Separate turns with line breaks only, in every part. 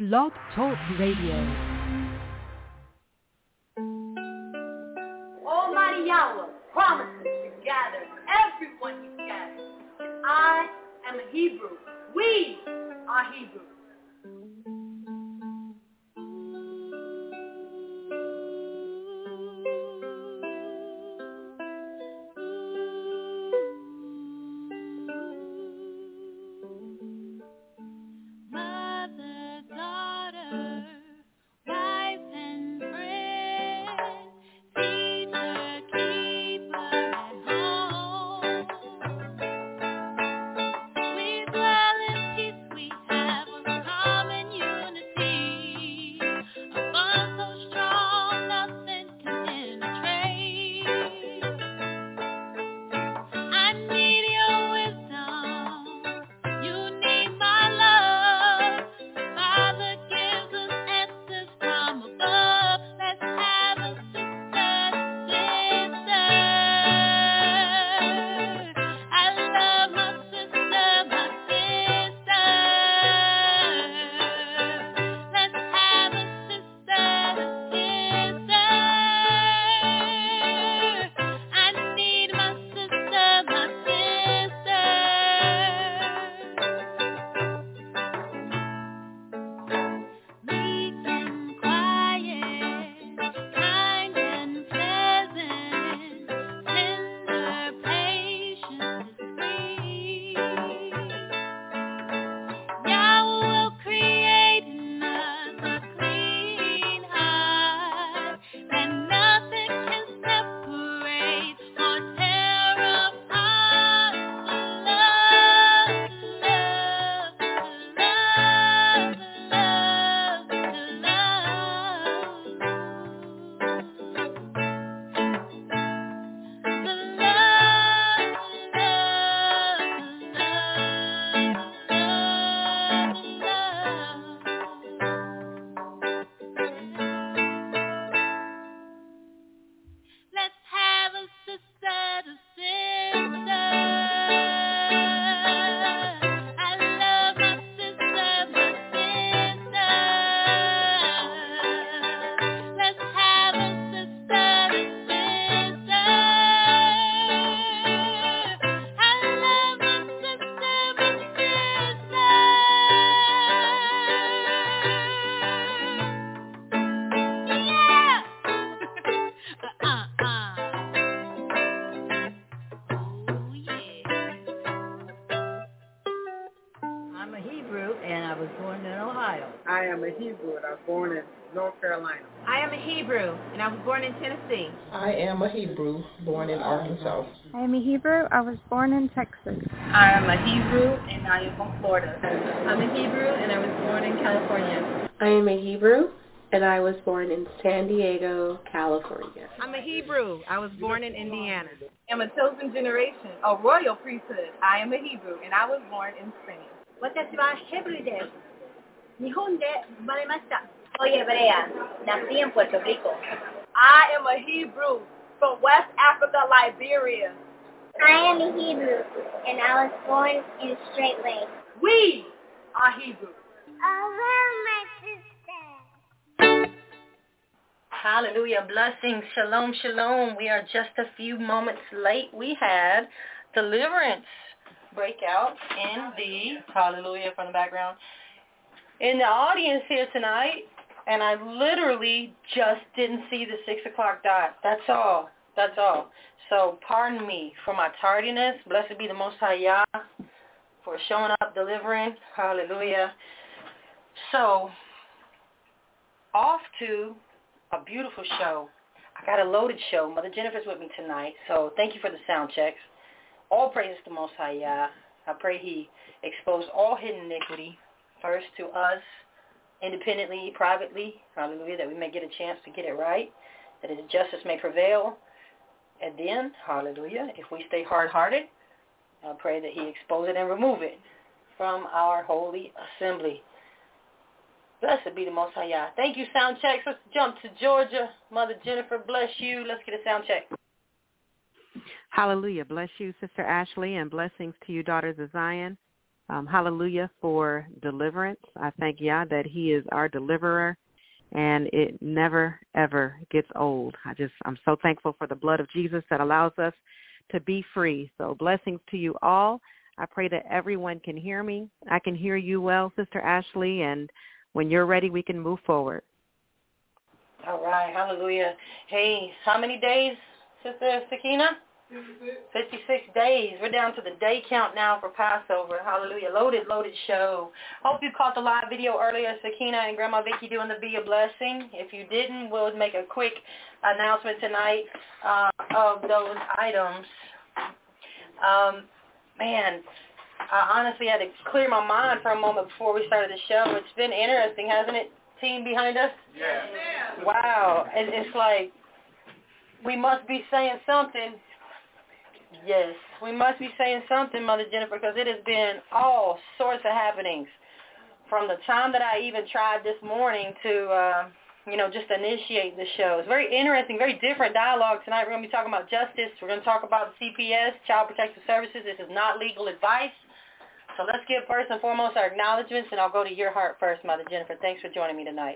Blog Talk Radio.
Almighty Yahweh promises to gather everyone He gathers. I am a Hebrew. We are Hebrew.
I am a Hebrew, and I was born in North Carolina.
I am a Hebrew, and I was born in Tennessee.
I am a Hebrew, born in Arkansas.
I am a Hebrew. I was born in Texas.
I am a Hebrew, and I am from Florida.
I'm a Hebrew, and I was born in California.
I am a Hebrew, and I was born in San Diego, California.
I'm a Hebrew. I was born in Indiana.
I am a chosen generation, a royal priesthood. I am a Hebrew, and I was born in Spain.
私はヘブルです。日本で生まれました。Soy hebrea. Nací en Puerto Rico.
I am a Hebrew from West Africa, Liberia.
I am a Hebrew, and I was born in Straight Lake.
We are Hebrew.
Oh, my sister.
Hallelujah. Blessings. Shalom, shalom. We are just a few moments late. We had deliverance breakout in the, hallelujah from the background, in the audience here tonight, and I literally just didn't see the 6 o'clock dot. That's all. That's all. So pardon me for my tardiness. Blessed be the Most High Yah for showing up, delivering. Hallelujah. So off to a beautiful show. I got a loaded show. Mother Jennifer's with me tonight, so thank you for the sound checks. All praise to the Most High Yah. I pray He expose all hidden iniquity, first to us, independently, privately, hallelujah, that we may get a chance to get it right, that His justice may prevail. And then, hallelujah, if we stay hard-hearted, I pray that He expose it and remove it from our holy assembly. Blessed be the Most High Yah. Thank you, sound check. Let's jump to Georgia. Mother Jennifer, bless you. Let's get a sound check.
Hallelujah. Bless you, Sister Ashley, and blessings to you, daughters of Zion.
hallelujah for deliverance. I thank Yah that he is our deliverer, and it never, ever gets old. I'm so thankful for the blood of Jesus that allows us to be free. So blessings to you all. I pray that everyone can hear me. I can hear you well, Sister Ashley, and when you're ready, we can move forward.
All right, hallelujah. Hey, how many days, Sister Sakina? 56 days. We're down to the day count now for Passover. Hallelujah. Loaded show. Hope you caught the live video earlier, Sakina and Grandma Vicky doing the Be a Blessing. If you didn't, we'll make a quick announcement tonight of those items. Man, I honestly had to clear my mind for a moment before we started the show. It's been interesting, hasn't it, team behind us?
Yeah.
Wow. It's like we must be saying something. Yes, we must be saying something, Mother Jennifer, because it has been all sorts of happenings from the time that I even tried this morning to, just initiate the show. It's very interesting, very different dialogue tonight. We're going to be talking about justice. We're going to talk about CPS, Child Protective Services. This is not legal advice. So let's give first and foremost our acknowledgments, and I'll go to your heart first, Mother Jennifer. Thanks for joining me tonight.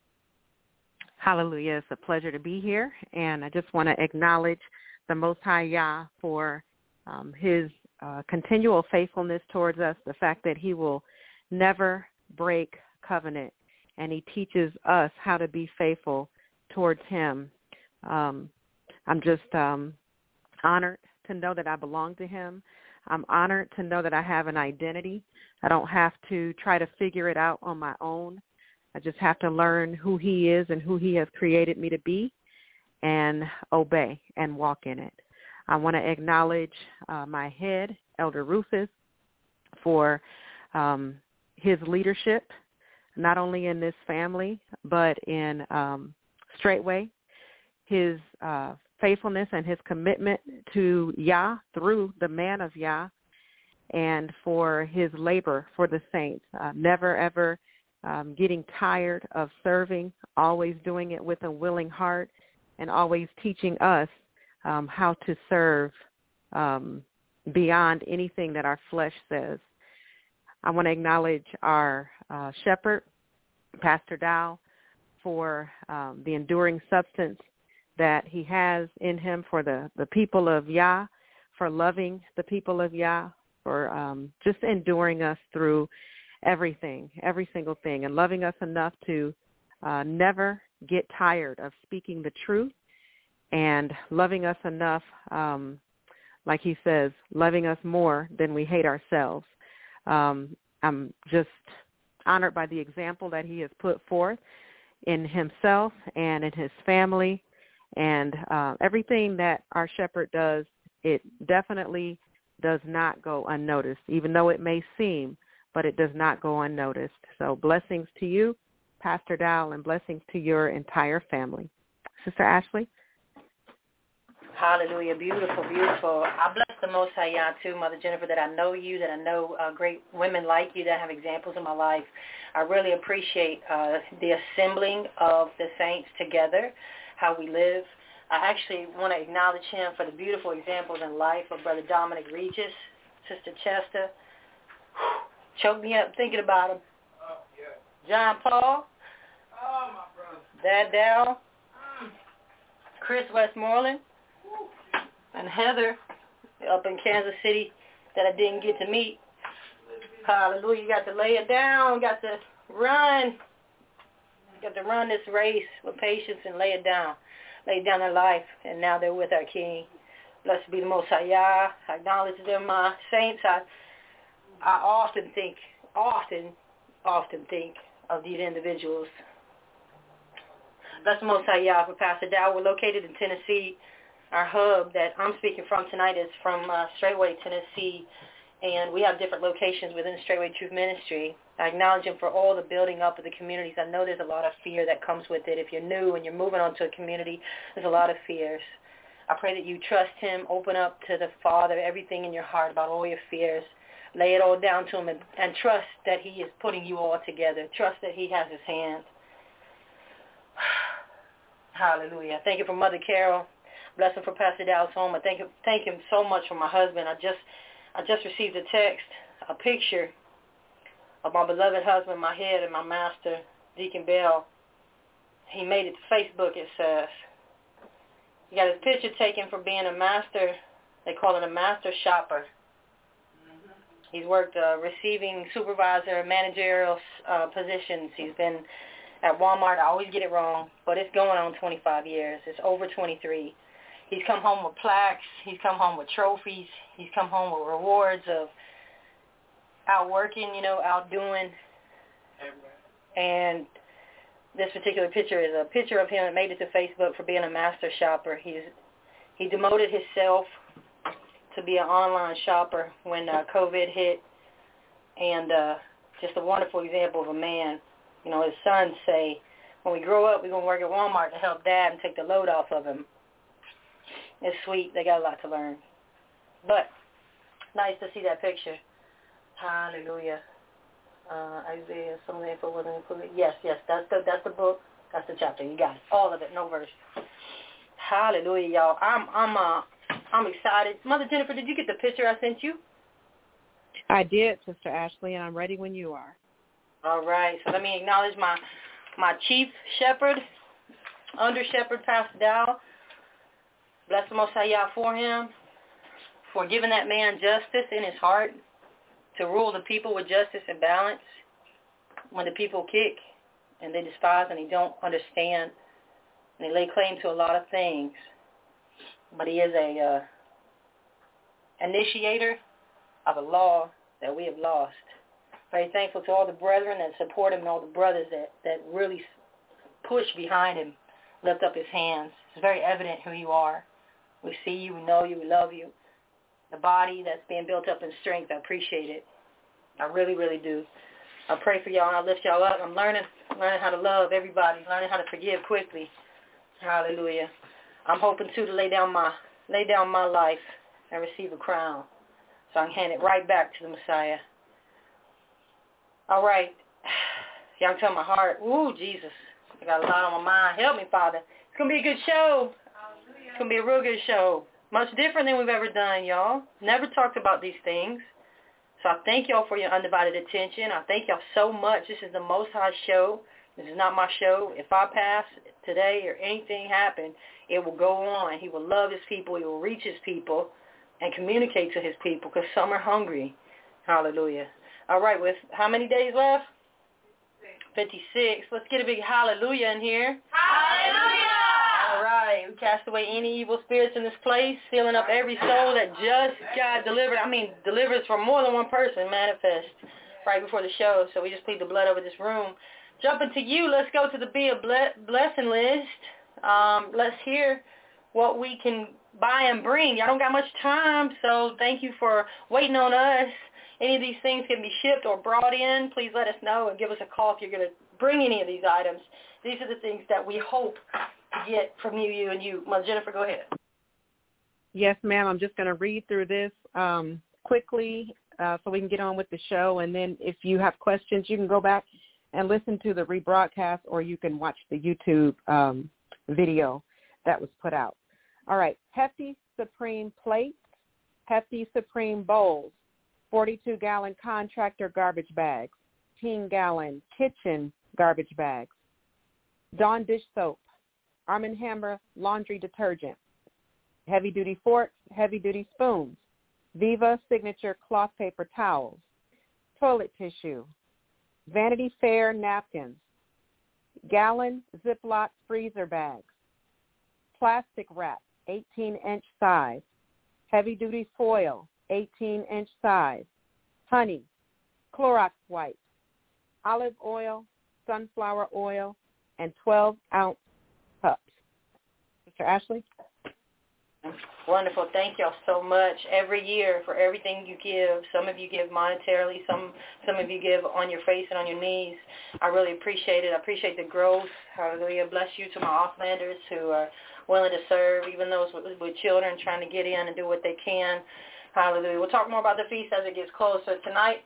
Hallelujah. It's a pleasure to be here, and I just want to acknowledge the Most High Yah for his continual faithfulness towards us, the fact that he will never break covenant, and he teaches us how to be faithful towards him. I'm just honored to know that I belong to him. I'm honored to know that I have an identity. I don't have to try to figure it out on my own. I just have to learn who he is and who he has created me to be, and obey and walk in it. I want to acknowledge my head, Elder Rufus, for his leadership, not only in this family, but in Straightway, his faithfulness and his commitment to Yah through the man of Yah, and for his labor for the saints, never, ever getting tired of serving, always doing it with a willing heart, and always teaching us how to serve beyond anything that our flesh says. I want to acknowledge our shepherd, Pastor Dow, for the enduring substance that he has in him for the people of Yah, for loving the people of Yah, for just enduring us through everything, every single thing, and loving us enough to never get tired of speaking the truth, and loving us enough, like he says, loving us more than we hate ourselves. I'm just honored by the example that he has put forth in himself and in his family, and everything that our shepherd does, it definitely does not go unnoticed, even though it may seem, but it does not go unnoticed. So blessings to you, Pastor Dow, and blessings to your entire family. Sister Ashley?
Hallelujah. Beautiful, beautiful. I bless the Most High Yah, too, Mother Jennifer, that I know you, that I know great women like you that have examples in my life. I really appreciate the assembling of the saints together, how we live. I actually want to acknowledge him for the beautiful examples in life of Brother Dominic Regis, Sister Chester. Choke me up thinking about him. John Paul.
My brother.
Dad Dow. Chris Westmoreland. And Heather up in Kansas City that I didn't get to meet. Hallelujah. You got to lay it down. Got to run. Got to run this race with patience and lay it down. Lay down their life, and now they're with our King. Blessed be the Most High Yah. I acknowledge them, saints. I often think of these individuals. Bless the Most High Yah for Pastor Dow. We're located in Tennessee. Our hub that I'm speaking from tonight is from Straightway, Tennessee, and we have different locations within Straightway Truth Ministry. I acknowledge him for all the building up of the communities. I know there's a lot of fear that comes with it. If you're new and you're moving on to a community, there's a lot of fears. I pray that you trust him, open up to the Father, everything in your heart about all your fears. Lay it all down to him and trust that he is putting you all together. Trust that he has his hand. Hallelujah. Thank you for Mother Carol. Bless him for Pastor Dow's home. I thank him so much for my husband. I just received a text a picture of my beloved husband, my head, and my master, Deacon Bell. He made it to Facebook, it says. He got his picture taken for being a master. They call it a master shopper. He's worked receiving supervisor, managerial positions. He's been at Walmart. I always get it wrong, but it's going on 25 years. It's over 23. He's come home with plaques. He's come home with trophies. He's come home with rewards of outworking, outdoing. And this particular picture is a picture of him that made it to Facebook for being a master shopper. He demoted himself to be an online shopper when COVID hit, and just a wonderful example of a man. His sons say, when we grow up, we're going to work at Walmart to help Dad and take the load off of him. It's sweet. They got a lot to learn. But nice to see that picture. Hallelujah. Isaiah, some of the info wasn't included. Yes, that's the book. That's the chapter. You got it. All of it, no verse. Hallelujah, y'all. I'm excited. Mother Jennifer, did you get the picture I sent you?
I did, Sister Ashley, and I'm ready when you are.
All right. So let me acknowledge my chief shepherd, under shepherd, Pastor Dow. Bless the Most High Yah for him, for giving that man justice in his heart to rule the people with justice and balance. When the people kick and they despise and they don't understand and they lay claim to a lot of things, but he is a initiator of a law that we have lost. Very thankful to all the brethren that support him and all the brothers that really push behind him, lift up his hands. It's very evident who you are. We see you, we know you, we love you. The body that's being built up in strength, I appreciate it. I really, really do. I pray for y'all and I lift y'all up. I'm learning how to love everybody, learning how to forgive quickly. Hallelujah. I'm hoping too to lay down my life and receive a crown, so I can hand it right back to the Messiah. All right. Y'all can tell my heart. Ooh, Jesus. I got a lot on my mind. Help me, Father. It's going to be a good show. It's going to be a real good show. Much different than we've ever done, y'all. Never talked about these things. So I thank y'all for your undivided attention. I thank y'all so much. This is the Most High show. This is not my show. If I pass today or anything happen, it will go on. He will love his people. He will reach his people and communicate to his people because some are hungry. Hallelujah. All right, with how many days left? 56. Let's get a big hallelujah in here.
Hallelujah!
All right. We cast away any evil spirits in this place, filling up every soul that just got delivered. Deliverance from more than one person manifest right before the show. So we just plead the blood over this room. Jumping to you, let's go to the Be a Blessing list. Let's hear what we can buy and bring. Y'all don't got much time, so thank you for waiting on us. Any of these things can be shipped or brought in. Please let us know and give us a call if you're going to bring any of these items. These are the things that we hope to get from you and you. Mother Jennifer, go ahead.
Yes, ma'am. I'm just going to read through this quickly so we can get on with the show. And then if you have questions, you can go back and listen to the rebroadcast, or you can watch the YouTube video that was put out. All right. Hefty Supreme plates, Hefty Supreme bowls, 42-gallon contractor garbage bags, 15-gallon kitchen garbage bags, Dawn dish soap, Arm & Hammer laundry detergent, heavy-duty forks, heavy-duty spoons, Viva signature cloth paper towels, toilet tissue, Vanity Fair napkins, gallon Ziploc freezer bags, plastic wrap, 18-inch size, heavy-duty foil, 18-inch size, honey, Clorox wipes, olive oil, sunflower oil, and 12-ounce cups. Mr. Ashley?
Wonderful. Thank y'all so much. Every year for everything you give. Some of you give monetarily. Some of you give on your face and on your knees. I really appreciate it. I appreciate the growth. Hallelujah. Bless you to my offlanders who are willing to serve, even those with children trying to get in and do what they can. Hallelujah. We'll talk more about the feast as it gets closer tonight.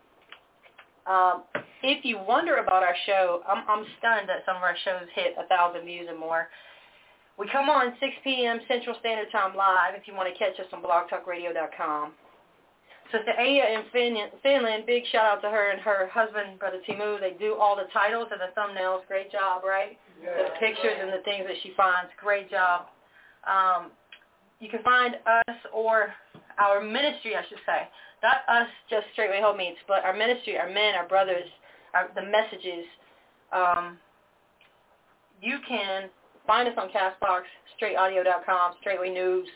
If you wonder about our show, I'm stunned that some of our shows hit 1,000 views and more. We come on 6 p.m. Central Standard Time live if you want to catch us on blogtalkradio.com. Sister Aya in Finland, big shout out to her and her husband, Brother Timu. They do all the titles and the thumbnails. Great job, right? Yeah. The pictures and the things that she finds. Great job. You can find us or our ministry, I should say. Not us, just Straightway Hope Meets, but our ministry, our men, our brothers, the messages. You can find us on CastBox, straightaudio.com, Straightway News.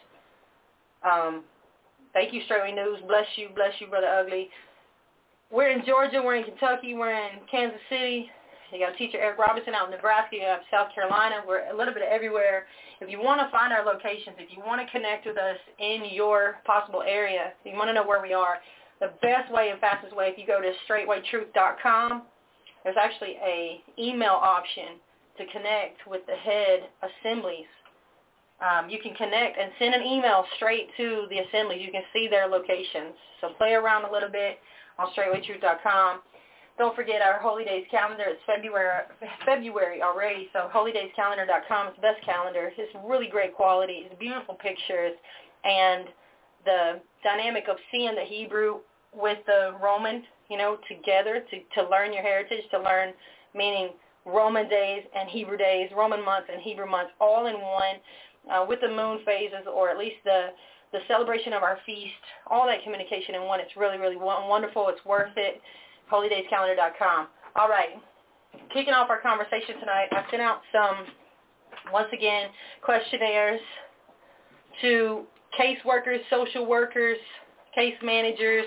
Thank you, Straightway News. Bless you, Brother Ugly. We're in Georgia. We're in Kentucky. We're in Kansas City. You got Teacher Eric Robinson out in Nebraska. You have South Carolina. We're a little bit everywhere. If you want to find our locations, if you want to connect with us in your possible area, if you want to know where we are, the best way and fastest way, if you go to straightwaytruth.com, there's actually a email option to connect with the head assemblies. You can connect and send an email straight to the assemblies. You can see their locations. So play around a little bit on straightwaytruth.com. Don't forget our Holy Days calendar. It's February already, so holydayscalendar.com is the best calendar. It's really great quality. It's beautiful pictures, and the dynamic of seeing the Hebrew with the Roman, together to learn your heritage, to learn, meaning Roman days and Hebrew days, Roman months and Hebrew months, all in one, with the moon phases, or at least the celebration of our feast, all that communication in one. It's really, really wonderful. It's worth it. holydayscalendar.com. All right, kicking off our conversation tonight, I sent out some, once again, questionnaires to caseworkers, social workers, case managers.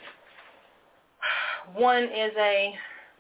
One is a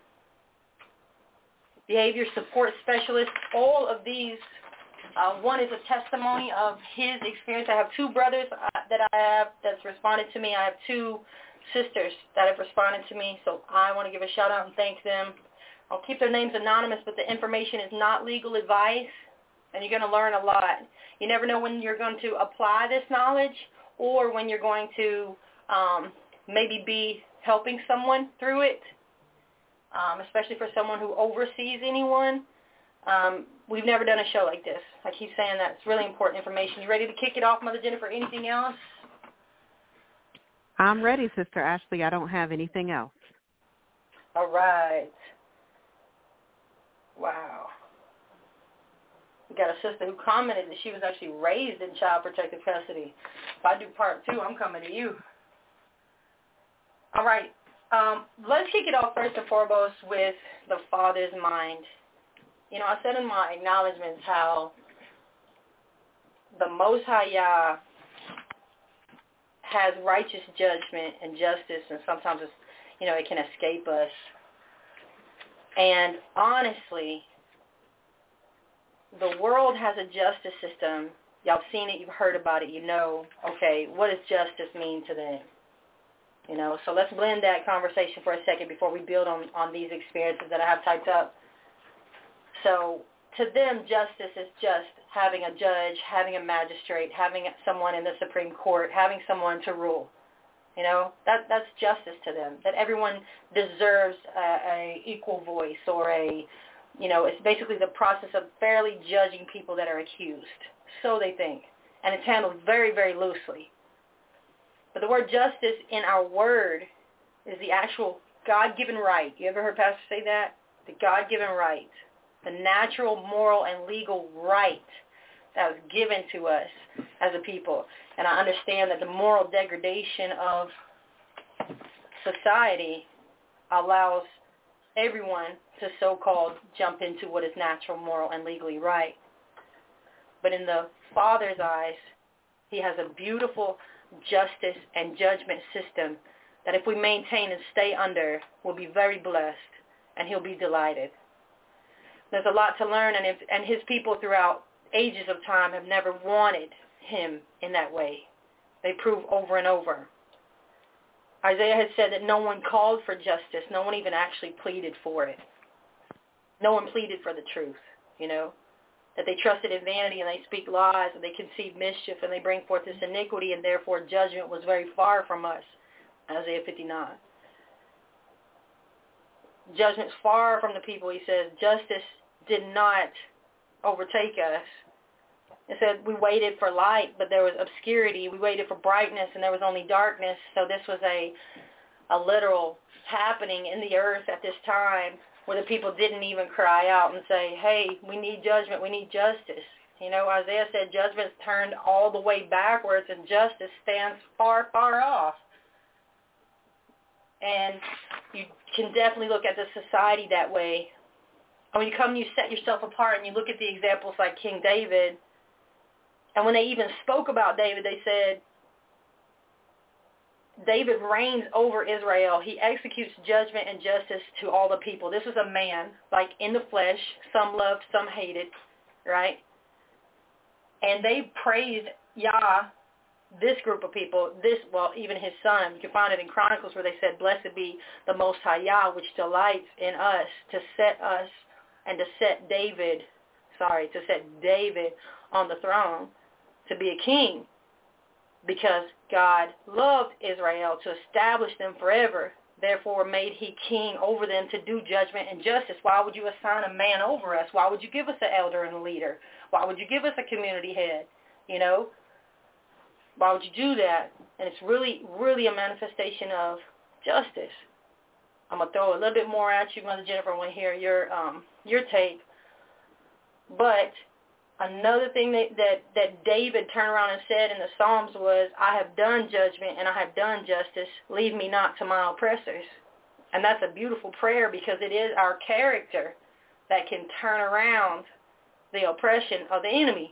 behavior support specialist. All of these, one is a testimony of his experience. I have two brothers that I have that's responded to me. I have two sisters that have responded to me, so I want to give a shout out and thank them. I'll keep their names anonymous, but the information is not legal advice, and you're going to learn a lot. You never know when you're going to apply this knowledge or when you're going to maybe be helping someone through it, especially for someone who oversees anyone. We've never done a show like this. I keep saying that. It's really important information. You ready to kick it off, Mother Jennifer? Anything else?
I'm ready, Sister Ashley. I don't have anything else.
All right. Wow. We got a sister who commented that she was actually raised in child protective custody. If I do part 2, I'm coming to you. All right. Let's kick it off first and foremost with the father's mind. I said in my acknowledgments how the Most High Yah has righteous judgment and justice, and sometimes it's, it can escape us. And honestly, the world has a justice system. Y'all seen it, you've heard about it, okay, what does justice mean to them? So let's blend that conversation for a second before we build on these experiences that I have typed up. So to them, justice is just having a judge, having a magistrate, having someone in the Supreme Court, having someone to rule. That's justice to them, that everyone deserves a equal voice, or it's basically the process of fairly judging people that are accused. So they think. And it's handled very, very loosely. But the word justice in our word is the actual God-given right. You ever heard Pastor say that? The God-given right. The natural, moral, and legal right that was given to us as a people. And I understand that the moral degradation of society allows everyone to so-called jump into what is natural, moral, and legally right. But in the Father's eyes, he has a beautiful justice and judgment system that if we maintain and stay under, we'll be very blessed, and he'll be delighted. There's a lot to learn, and his people throughout ages of time have never wanted him in that way. They prove over and over. Isaiah had said that no one called for justice. No one even actually pleaded for it. No one pleaded for the truth, that they trusted in vanity and they speak lies and they conceive mischief and they bring forth this iniquity, and therefore judgment was very far from us. Isaiah 59. Judgment's far from the people, he says. Justice did not overtake us. It said we waited for light, but there was obscurity. We waited for brightness, and there was only darkness. So this was a literal happening in the earth at this time where the people didn't even cry out and say, hey, we need judgment, we need justice. You know, Isaiah said judgment's turned all the way backwards and justice stands far, far off. And you can definitely look at the society that way. And when you come and you set yourself apart and you look at the examples like King David, and when they even spoke about David, they said, David reigns over Israel. He executes judgment and justice to all the people. This is a man, like in the flesh. Some loved, some hated, right? And they praised Yah, this group of people, even his son. You can find it in Chronicles where they said, blessed be the Most High Yah, which delights in us to set us and to set David on the throne to be a king, because God loved Israel to establish them forever. Therefore made he king over them to do judgment and justice. Why would you assign a man over us? Why would you give us an elder and a leader? Why would you give us a community head? You know? Why would you do that? And it's really, really a manifestation of justice. I'm going to throw a little bit more at you, Mother Jennifer. I want to hear your take. But another thing that David turned around and said in the Psalms was, I have done judgment and I have done justice. Leave me not to my oppressors. And that's a beautiful prayer, because it is our character that can turn around the oppression of the enemy.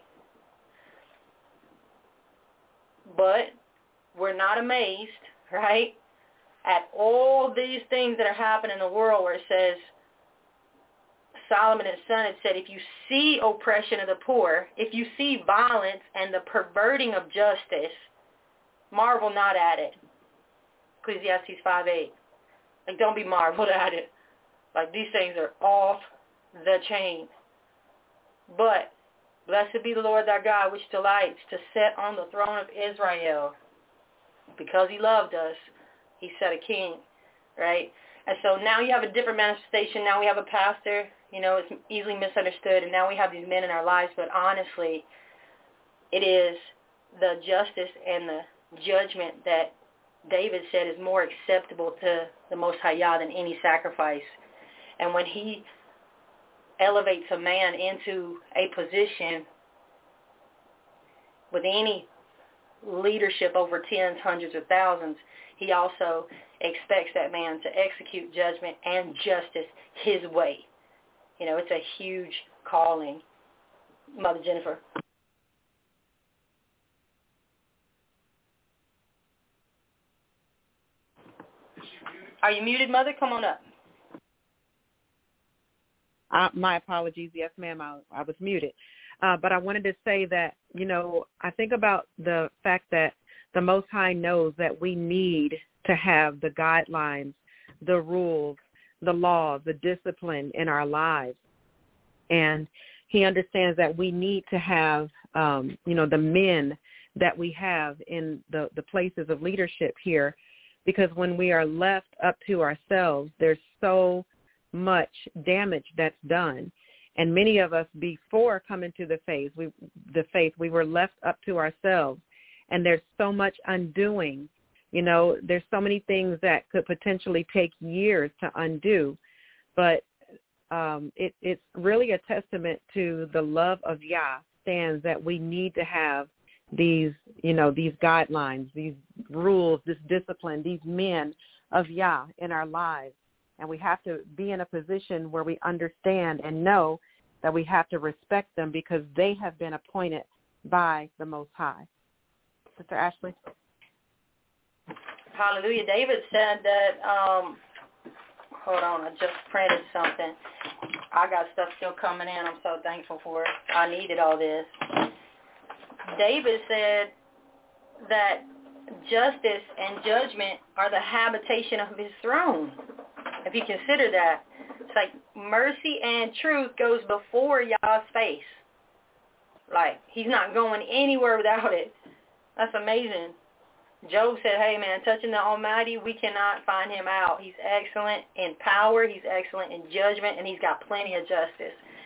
But we're not amazed, right, at all these things that are happening in the world where it says, Solomon his son had said, if you see oppression of the poor, if you see violence and the perverting of justice, marvel not at it. Ecclesiastes 5:8. Like, don't be marveled at it. Like, these things are off the chain. But blessed be the Lord thy God, which delights to sit on the throne of Israel. Because he loved us, he set a king, right? And so now you have a different manifestation. Now we have a pastor. You know, it's easily misunderstood. And now we have these men in our lives. But honestly, it is the justice and the judgment that David said is more acceptable to the Most High Yah than any sacrifice. And when he elevates a man into a position with any leadership over tens, hundreds, or thousands, he also expects that man to execute judgment and justice his way. You know, it's a huge calling. Mother Jennifer. Are you muted, Mother? Come on up.
My apologies. Yes, ma'am, I was muted. But I wanted to say that, you know, I think about the fact that the Most High knows that we need to have the guidelines, the rules, the laws, the discipline in our lives. And he understands that we need to have, you know, the men that we have in the places of leadership here, because when we are left up to ourselves, there's so much damage that's done. And many of us, before coming to the faith, we were left up to ourselves. And there's so much undoing. You know, there's so many things that could potentially take years to undo. But it's really a testament to the love of Yah stands that we need to have these, you know, these guidelines, these rules, this discipline, these men of Yah in our lives. And we have to be in a position where we understand and know that we have to respect them because they have been appointed by the Most High. Sister Ashley?
Hallelujah. David said that, hold on, I just printed something. I got stuff still coming in. I'm so thankful for it. I needed all this. David said that justice and judgment are the habitation of his throne. If you consider that, it's like mercy and truth goes before Yah's face. Like, he's not going anywhere without it. That's amazing. Job said, hey, man, touching the Almighty, we cannot find him out. He's excellent in power. He's excellent in judgment, and he's got plenty of justice.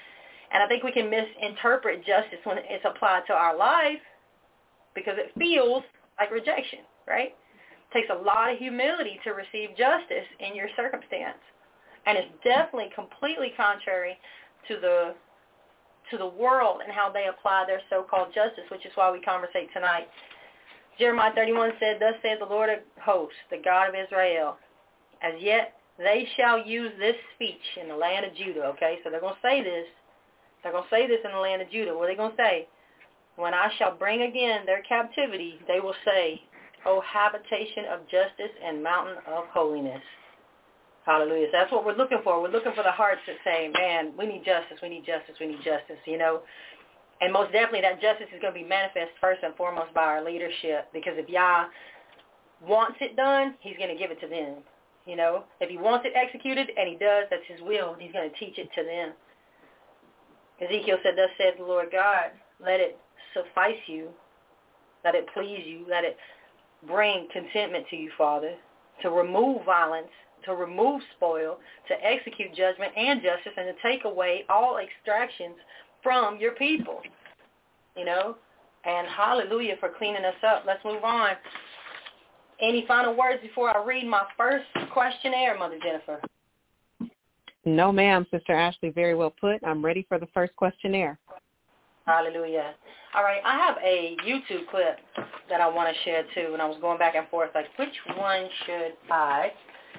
And I think we can misinterpret justice when it's applied to our life because it feels like rejection, right? It takes a lot of humility to receive justice in your circumstance. And it's definitely completely contrary to the world and how they apply their so-called justice, which is why we conversate tonight. Jeremiah 31 said, "Thus saith the Lord of hosts, the God of Israel, as yet they shall use this speech in the land of Judah." Okay, so they're going to say this. They're going to say this in the land of Judah. What are they going to say? "When I shall bring again their captivity, they will say, O habitation of justice and mountain of holiness." Hallelujah. So that's what we're looking for. We're looking for the hearts that say, man, we need justice, we need justice, we need justice, you know. And most definitely that justice is going to be manifest first and foremost by our leadership. Because if Yah wants it done, he's going to give it to them. You know, if he wants it executed, and he does, that's his will, he's going to teach it to them. Ezekiel said, "Thus said the Lord God, let it suffice you, let it please you, let it bring contentment to you, Father, to remove violence, to remove spoil, to execute judgment and justice, and to take away all extractions from your people." You know, and hallelujah for cleaning us up. Let's move on. Any final words before I read my first questionnaire, Mother Jennifer?
No, ma'am, Sister Ashley, very well put. I'm ready for the first questionnaire.
Hallelujah. All right, I have a YouTube clip that I want to share too, and I was going back and forth like, which one should I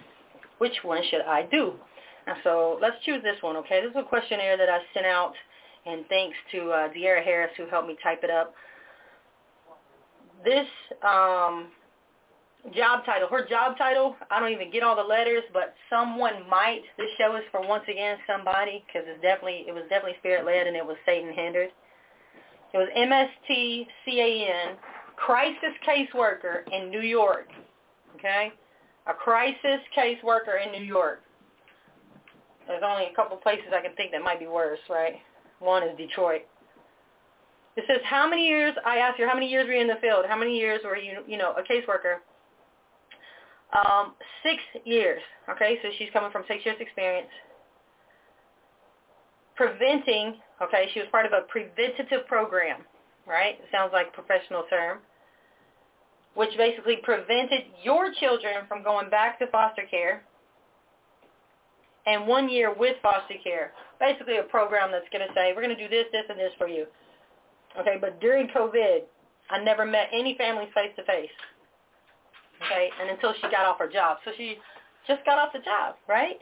do? And so let's choose this one, okay? This is a questionnaire that I sent out, and thanks to De'Ara Harris who helped me type it up. This job title, her job title, I don't even get all the letters, but someone might. This show is for once again somebody, because it was definitely spirit-led and it was Satan-hindered. It was MSTCAN, crisis caseworker in New York, okay? A crisis caseworker in New York. There's only a couple places I can think that might be worse, right? One is Detroit. It says, how many years, I asked her, how many years were you in the field? How many years were you a caseworker? 6 years, okay? So she's coming from 6 years experience. Preventing, okay, she was part of a preventative program, right? It sounds like a professional term, which basically prevented your children from going back to foster care, and 1 year with foster care. Basically a program that's going to say, we're going to do this, this, and this for you. Okay, but during COVID, I never met any families face-to-face. Okay, and until she got off her job. So she just got off the job, right?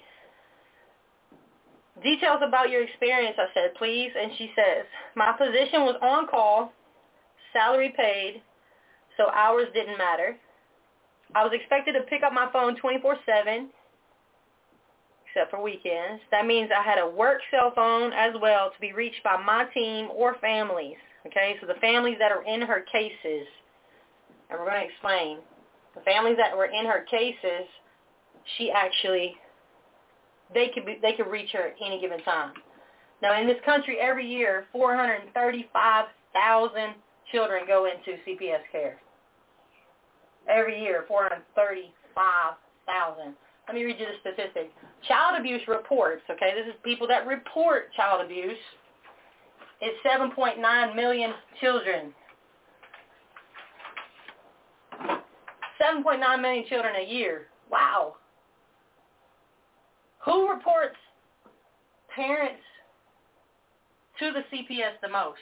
Details about your experience, I said, please. And she says, my position was on call, salary paid, so hours didn't matter. I was expected to pick up my phone 24/7, except for weekends. That means I had a work cell phone as well to be reached by my team or families. Okay, so the families that are in her cases, and we're going to explain, the families that were in her cases, she actually, they could reach her at any given time. Now, in this country, every year, 435,000 children go into CPS care. Every year, 435,000. Let me read you the statistic. Child abuse reports, okay, this is people that report child abuse. It's 7.9 million children. 7.9 million children a year. Wow. Who reports parents to the CPS the most?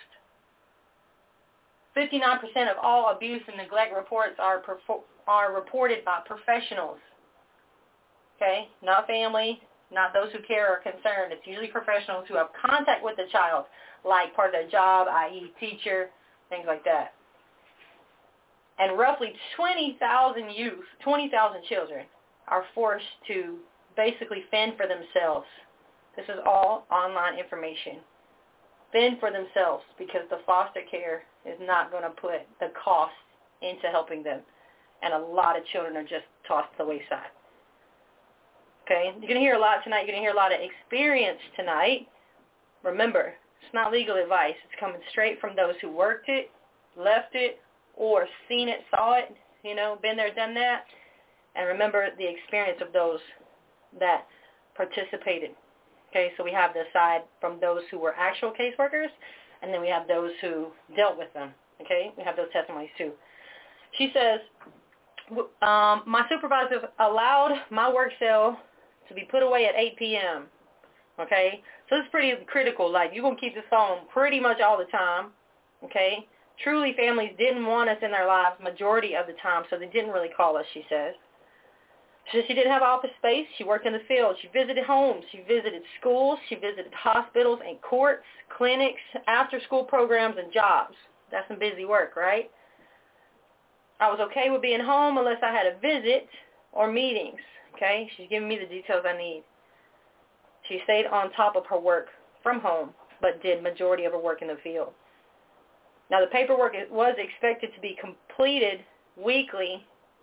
59% of all abuse and neglect reports are reported by professionals. Okay? Not family, not those who care or are concerned. It's usually professionals who have contact with the child, like part of their job, i.e. teacher, things like that. And roughly 20,000 youth, 20,000 children are forced to basically fend for themselves. This is all online information. Fend for themselves because the foster care is not going to put the cost into helping them. And a lot of children are just tossed to the wayside. Okay? You're going to hear a lot tonight. You're going to hear a lot of experience tonight. Remember, it's not legal advice. It's coming straight from those who worked it, left it, or seen it, saw it, been there, done that. And remember the experience of those that participated. Okay, so we have the side from those who were actual caseworkers, and then we have those who dealt with them. Okay, we have those testimonies too. She says, my supervisor allowed my work cell to be put away at 8 p.m. Okay, so it's pretty critical. Like, you're going to keep this phone pretty much all the time. Okay, truly families didn't want us in their lives majority of the time, so they didn't really call us, she says. She didn't have office space. She worked in the field. She visited homes. She visited schools. She visited hospitals and courts, clinics, after-school programs, and jobs. That's some busy work, right? I was okay with being home unless I had a visit or meetings, okay? She's giving me the details I need. She stayed on top of her work from home, but did majority of her work in the field. Now, the paperwork was expected to be completed weekly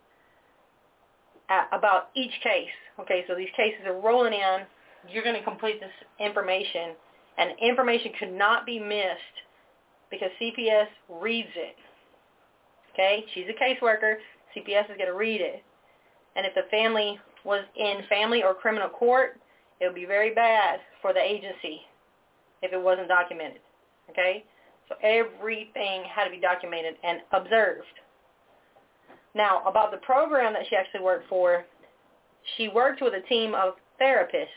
about each case. Okay, so these cases are rolling in. You're going to complete this information, and information could not be missed because CPS reads it. Okay, she's a caseworker. CPS is going to read it. And if the family was in family or criminal court, it would be very bad for the agency if it wasn't documented. Okay, so everything had to be documented and observed. Now, about the program that she actually worked for, she worked with a team of therapists,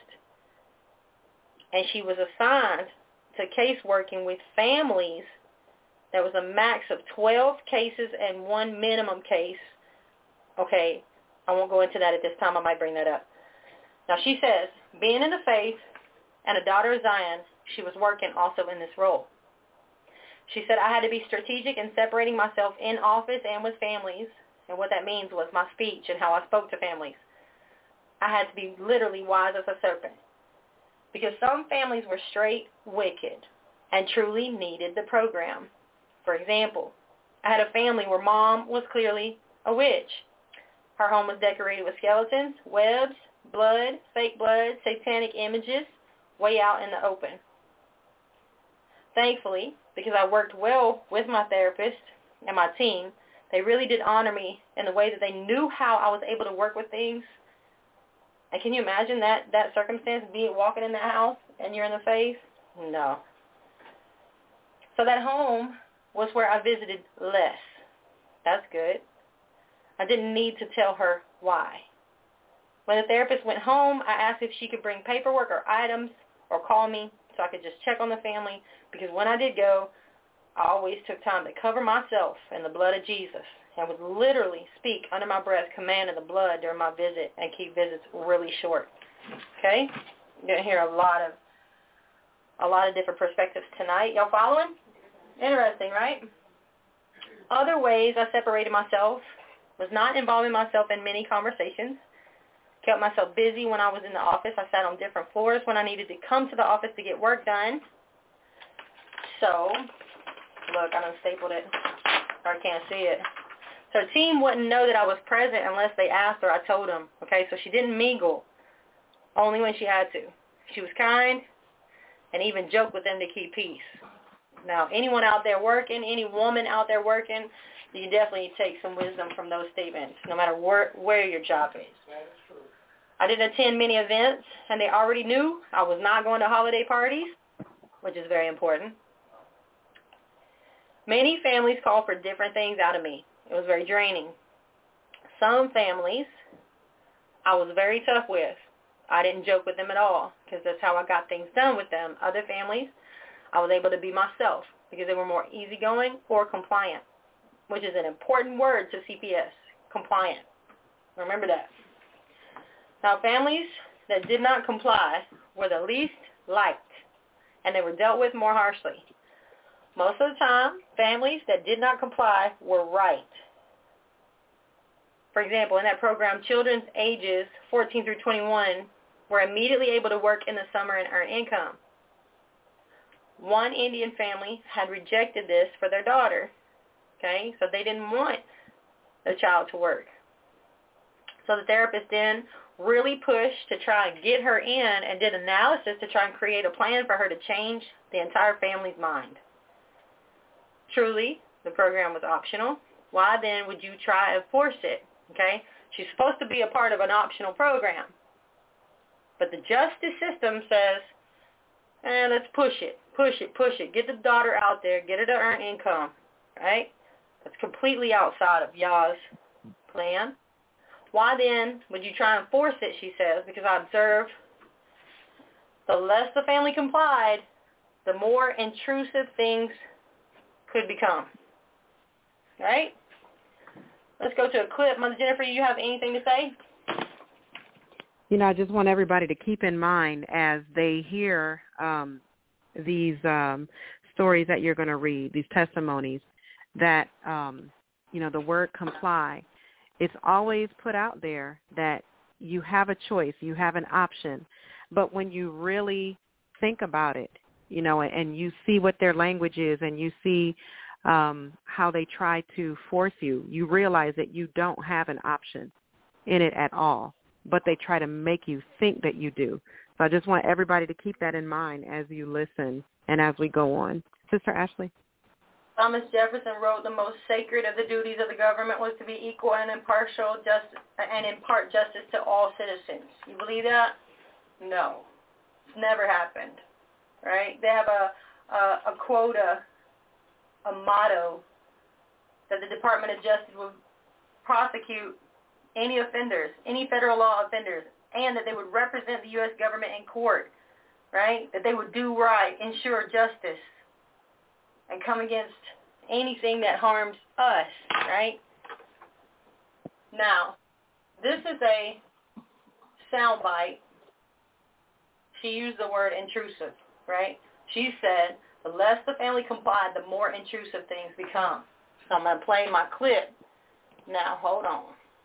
and she was assigned to case working with families. There was a max of 12 cases and one minimum case. Okay, I won't go into that at this time. I might bring that up. Now, she says, being in the faith and a daughter of Zion, she was working also in this role. She said, I had to be strategic in separating myself in office and with families. And what that means was my speech and how I spoke to families. I had to be literally wise as a serpent. Because some families were straight wicked and truly needed the program. For example, I had a family where mom was clearly a witch. Her home was decorated with skeletons, webs, blood, fake blood, satanic images, way out in the open. Thankfully, because I worked well with my therapist and my team, they really did honor me in the way that they knew how I was able to work with things. And can you imagine that circumstance, walking in that house and you're in the faith? No. So that home was where I visited less. That's good. I didn't need to tell her why. When the therapist went home, I asked if she could bring paperwork or items or call me so I could just check on the family, because when I did go, I always took time to cover myself in the blood of Jesus and would literally speak under my breath, command of the blood during my visit, and keep visits really short. Okay? You're going to hear a lot of different perspectives tonight. Y'all following? Interesting, right? Other ways I separated myself was not involving myself in many conversations. Kept myself busy when I was in the office. I sat on different floors when I needed to come to the office to get work done. So, look, I done stapled it, or I can't see it. So her team wouldn't know that I was present unless they asked her. I told them. Okay, so she didn't mingle, only when she had to. She was kind and even joked with them to keep peace. Now, anyone out there working, any woman out there working, you definitely take some wisdom from those statements, no matter where your job is. I didn't attend many events, and they already knew I was not going to holiday parties, which is very important. Many families call for different things out of me. It was very draining. Some families I was very tough with. I didn't joke with them at all because that's how I got things done with them. Other families, I was able to be myself because they were more easygoing or compliant, which is an important word to CPS, compliant. Remember that. Now, families that did not comply were the least liked, and they were dealt with more harshly. Most of the time, families that did not comply were right. For example, in that program, children's ages 14 through 21 were immediately able to work in the summer and earn income. One Indian family had rejected this for their daughter, okay? So they didn't want the child to work. So the therapist then really pushed to try and get her in and did analysis to try and create a plan for her to change the entire family's mind. Truly, the program was optional. Why then would you try and force it? Okay? She's supposed to be a part of an optional program. But the justice system says And let's push it. Get the daughter out there. Get her to earn income, right? That's completely outside of Yah's plan. Why then would you try and force it, she says, because I observed the less the family complied, the more intrusive things could become. Right? Let's go to a clip. Mother Jennifer, you have anything to say?
I just want everybody to keep in mind as they hear these stories that you're going to read, these testimonies, that, the word comply, it's always put out there that you have a choice, you have an option. But when you really think about it, and you see what their language is and you see how they try to force you, you realize that you don't have an option in it at all, but they try to make you think that you do. So I just want everybody to keep that in mind as you listen and as we go on. Sister Ashley?
Thomas Jefferson wrote, the most sacred of the duties of the government was to be equal and impartial and impart justice to all citizens. You believe that? No. It's never happened. Right? They have a quota, a motto, that the Department of Justice will prosecute any offenders, any federal law offenders, and that they would represent the U.S. government in court, right? That they would do right, ensure justice, and come against anything that harms us, right? Now, this is a soundbite. She used the word intrusive, right? She said, the less the family complied, the more intrusive things become. So I'm going to play my clip. Now, hold on.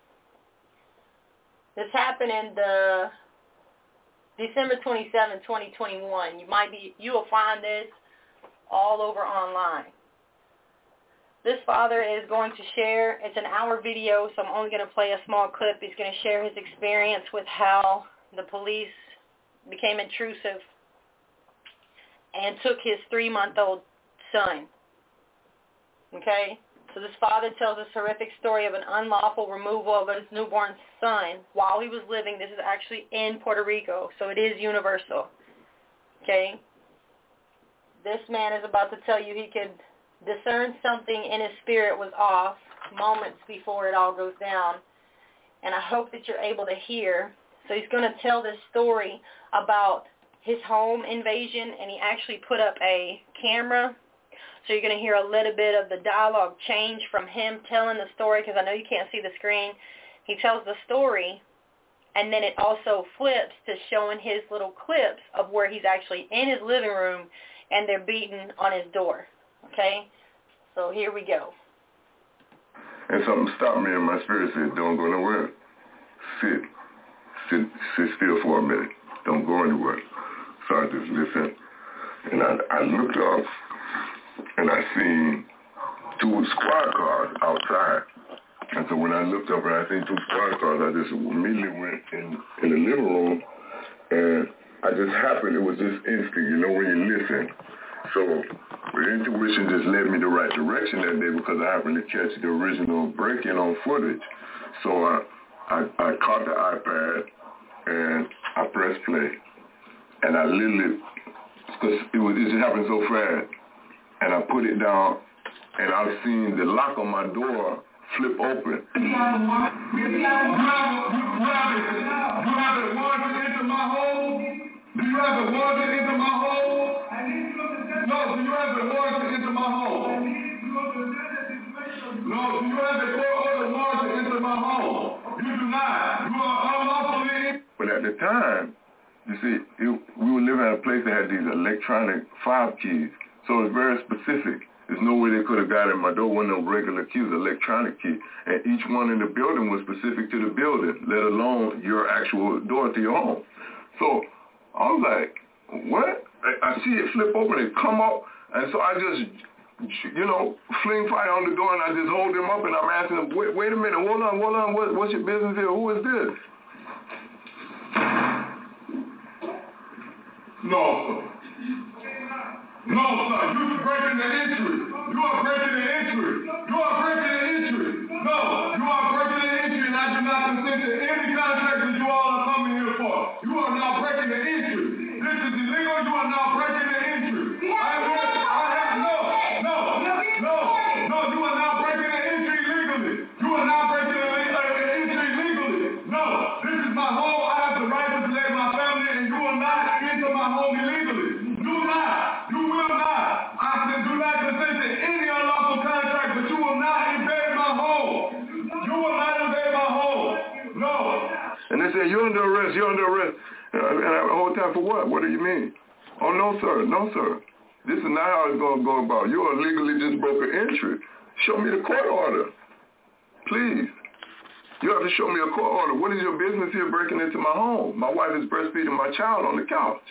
This happened in the December 27, 2021. You will find this all over online. This father is going to share, it's an hour video, so I'm only going to play a small clip. He's going to share his experience with how the police became intrusive and took his 3-month-old son. Okay? So this father tells this horrific story of an unlawful removal of his newborn son while he was living. This is actually in Puerto Rico, so it is universal. Okay? This man is about to tell you he could discern something in his spirit was off moments before it all goes down. And I hope that you're able to hear. So he's going to tell this story about his home invasion, and he actually put up a camera. So you're going to hear a little bit of the dialogue change from him telling the story, because I know you can't see the screen. He tells the story, and then it also flips to showing his little clips of where he's actually in his living room, and they're beating on his door. Okay? So here we go.
And something stopped me in my spirit, said, don't go nowhere. Sit still for a minute. Don't go anywhere. So I just listened, and I looked up, and I seen 2 squad cars outside. And so when I looked up and I seen 2 squad cars, I just immediately went in the living room, and I just happened, it was just instinct, when you listen. So the intuition just led me the right direction that day, because I happened to catch the original break-in on footage. So I caught the iPad, and I pressed play. And I literally, because it happened so fast, and I put it down, and I've seen the lock on my door flip open. You have it wanted into my home? Do you have it wanted into my home? No, do you have it wanted into my home? No, do you have it wanted into my home? You do not. You are unlawfully. But at the time, you see, we were living in a place that had these electronic fob keys, so it's very specific. There's no way they could have got in my door. Wasn't no regular keys, electronic key. And each one in the building was specific to the building, let alone your actual door to your home. So I was like, what? I see it flip open and come up, and so I just, fling fire on the door, and I just hold him up, and I'm asking him, wait a minute, hold on, what's your business here? Who is this? No, sir. No, sir. You're breaking the entry. You are breaking the entry. You are breaking the entry. No, you are breaking the entry, and I do not consent to any contract that you all are coming here for. You are now breaking the entry. This is illegal, you are now breaking the entry. You are now breaking the entry legally. You are now breaking the entry legally. No, this is my home. I have the right to select my family, and you will not enter my home illegally. Do not. You will not. I said do not consent to any unlawful contract, but you will not invade my home. You will not invade my home. No. And they say, you're under arrest, you're under arrest. And the whole time for what? What do you mean? Oh, no, sir. No, sir. This is not how it's going to go about. You illegally just broke an entry. Show me the court order. Please. You have to show me a court order. What is your business here breaking into my home? My wife is breastfeeding my child on the couch.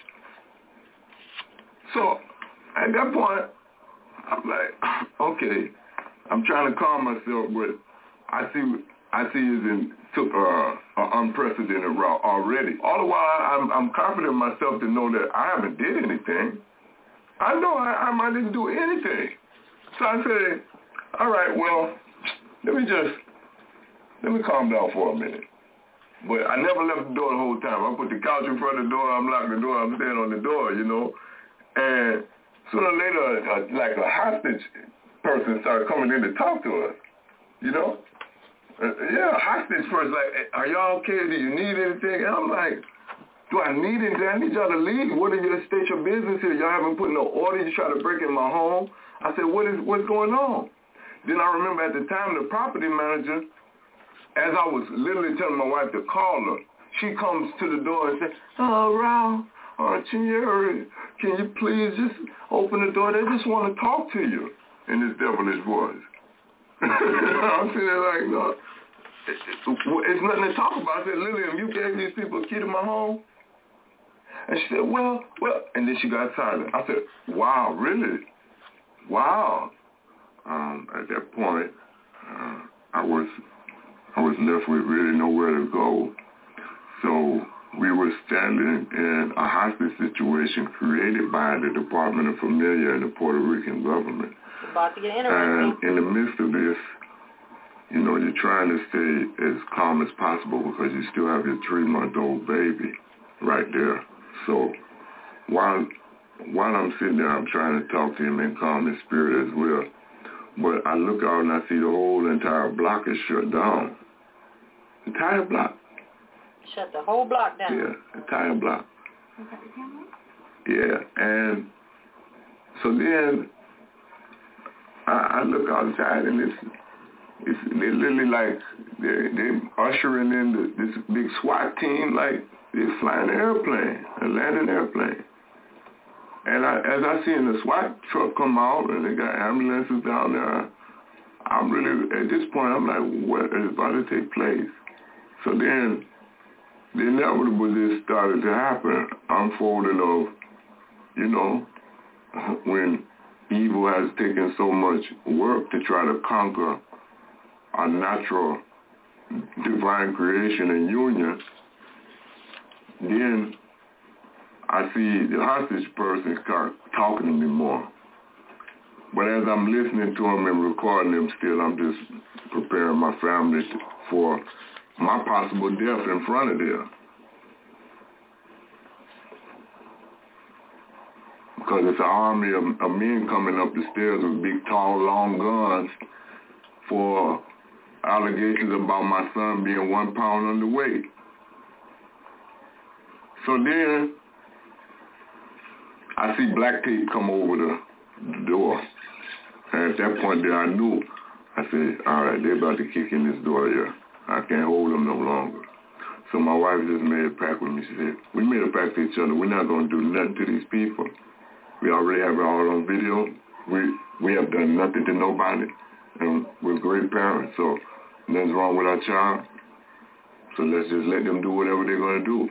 So, at that point, I'm like, okay, I'm trying to calm myself, but I see it took an unprecedented route already. All the while, I'm confident in myself to know that I haven't did anything. I know I didn't do anything. So I say, all right, well, let me calm down for a minute. But I never left the door the whole time. I put the couch in front of the door, I'm locking the door, I'm standing on the door, you know. And sooner or later, like a hostage person started coming in to talk to us, you know. Yeah, hostage person, like, are y'all okay? Do you need anything? And I'm like, do I need anything? I need y'all to leave. What is your state your business here? Y'all haven't put no order. You try to break in my home. I said, what's going on? Then I remember at the time the property manager, as I was literally telling my wife to call her, she comes to the door and says, oh, Ralph, Chinyeri, can you please just open the door? They just want to talk to you in this devilish voice. I'm sitting there like, no, it's nothing to talk about. I said, Lillian, you gave these people a key to my home? And she said, well, and then she got silent. I said, wow, really? Wow. At that point, I was left with really nowhere to go. So we were standing in a hostage situation created by the Department of Familia and the Puerto Rican government.
About to get interesting.
And in the midst of this, you know, you're trying to stay as calm as possible because you still have your 3-month-old baby right there. So while I'm sitting there, I'm trying to talk to him and calm his spirit as well. But I look out and I see the whole entire block is shut down. Entire block.
Shut the whole block down.
Yeah, entire block. Yeah, and so then I look outside and it's literally like they're ushering in this big SWAT team, like they're flying an airplane, a landing airplane. And as I see the SWAT truck come out and they got ambulances down there, I'm really, at this point, I'm like, what is about to take place? So then the inevitable just started to happen, unfolding of, you know, when evil has taken so much work to try to conquer our natural divine creation and union, then I see the hostage person start talking to me more. But as I'm listening to them and recording them still, I'm just preparing my family for my possible death in front of them. Because it's an army of men coming up the stairs with big, tall, long guns for allegations about my son being 1 pound underweight. So then I see black tape come over the door. And at that point there I knew. I said, all right, they're about to kick in this door here. I can't hold them no longer. So my wife just made a pact with me. She said, we made a pact to each other. We're not going to do nothing to these people. We already have it all on video. We have done nothing to nobody. And we're great parents, so nothing's wrong with our child. So let's just let them do whatever they're going to do.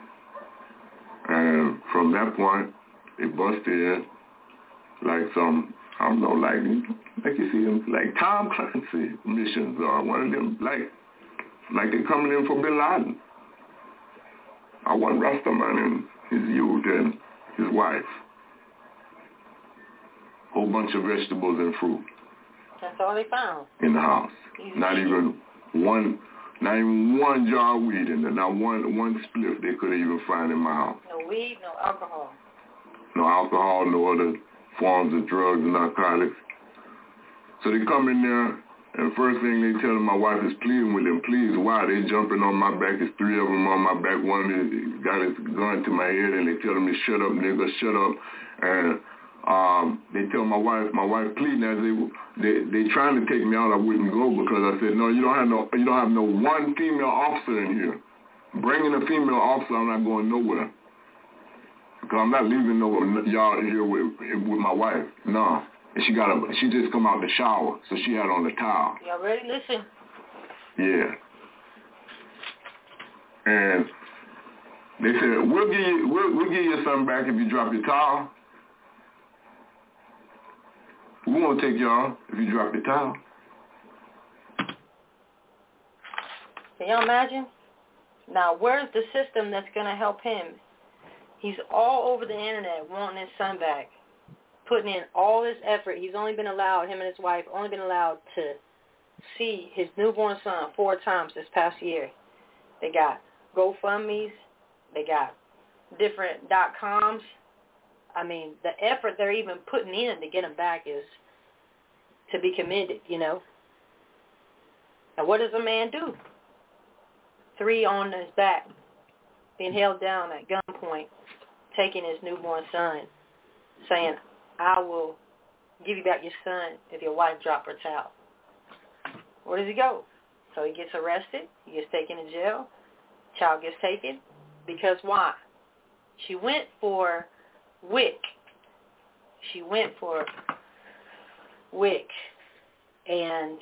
And from that point, they busted in like some, I don't know, like you see them, like Tom Clancy missions or one of them, like they're coming in for Bin Laden. I want Rastaman and his youth and his wife. Whole bunch of vegetables and fruit.
That's all they found. In
the house. Not even one jar of weed in there. Not one spliff they could even find in my house.
No weed, no alcohol.
no alcohol, no other forms of drugs and narcotics. So they come in there, and the first thing they tell my wife is pleading with them, please, why? They jumping on my back. There's 3 of them on my back. One is got his gun to my head, and they telling me, shut up, nigga, shut up. And they tell my wife pleading as they trying to take me out. I wouldn't go because I said, no, you don't have no one female officer in here. Bringing a female officer, I'm not going nowhere. Because I'm not leaving y'all here with my wife. No. And she just come out the shower, so she had on the towel.
Y'all ready? Listen.
Yeah. And they said, we'll give you something back if you drop your towel. We won't take y'all if you drop your towel.
Can y'all imagine? Now, where's the system that's going to help him? He's all over the internet wanting his son back, putting in all this effort. He's only been allowed, him and his wife, only been allowed to see his newborn son 4 times this past year. They got GoFundMes. They got different .coms. I mean, the effort they're even putting in to get him back is to be commended, you know. And what does a man do? 3 on his back, being held down at gunpoint, taking his newborn son, saying, I will give you back your son if your wife dropped her towel. Where does he go? So he gets arrested. He gets taken to jail. Child gets taken. Because why? She went for WIC. She went for WIC and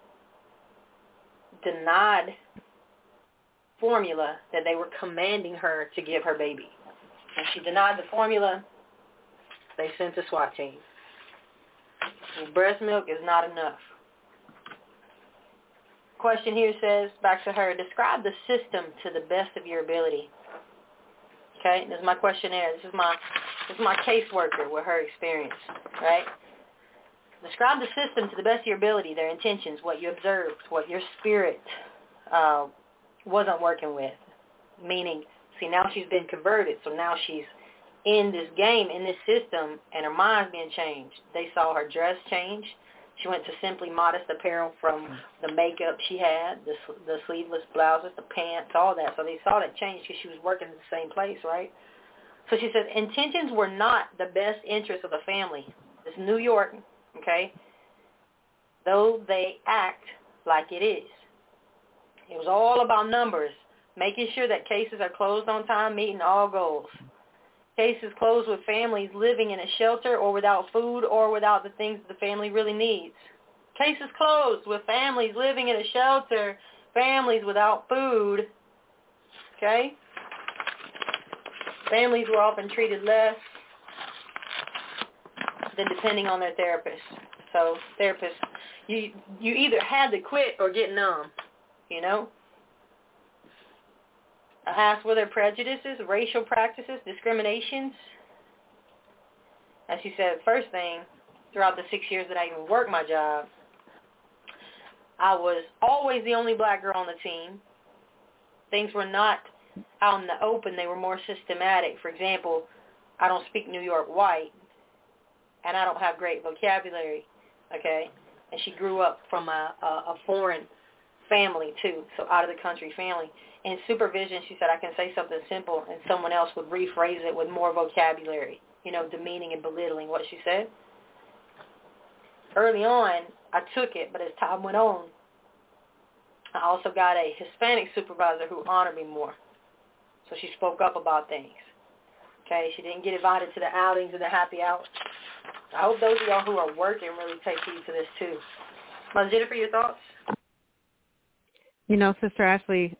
denied formula that they were commanding her to give her baby. And she denied the formula. They sent a SWAT team. And breast milk is not enough. Question here says, back to her, describe the system to the best of your ability. Okay, this is my questionnaire. This is my caseworker with her experience, right? Describe the system to the best of your ability, their intentions, what you observed, what your spirit wasn't working with. Meaning, see, now she's been converted, so now she's in this game, in this system, and her mind's being changed. They saw her dress change. She went to simply modest apparel from the makeup she had, the sleeveless blouses, the pants, all that. So they saw that change because she was working in the same place, right? So she says, intentions were not the best interest of the family. It's New York, okay? Though they act like it is. It was all about numbers, making sure that cases are closed on time, meeting all goals. Cases closed with families living in a shelter or without food or without the things the family really needs. Cases closed with families living in a shelter, families without food. Okay? Families were often treated less than depending on their therapist. So therapists, you either had to quit or get numb, you know? I asked were there prejudices, racial practices, discriminations. As she said, first thing, throughout the 6 years that I even worked my job, I was always the only black girl on the team. Things were not out in the open. They were more systematic. For example, I don't speak New York white, and I don't have great vocabulary, okay? And she grew up from a foreign family, too, so out of the country family. In supervision, she said, I can say something simple, and someone else would rephrase it with more vocabulary, you know, demeaning and belittling what she said. Early on, I took it, but as time went on, I also got a Hispanic supervisor who honored me more. So she spoke up about things. Okay, she didn't get invited to the outings and the happy hours. I hope those of y'all who are working really take heed to this, too. Mother Jennifer, your thoughts?
You know, Sister Ashley,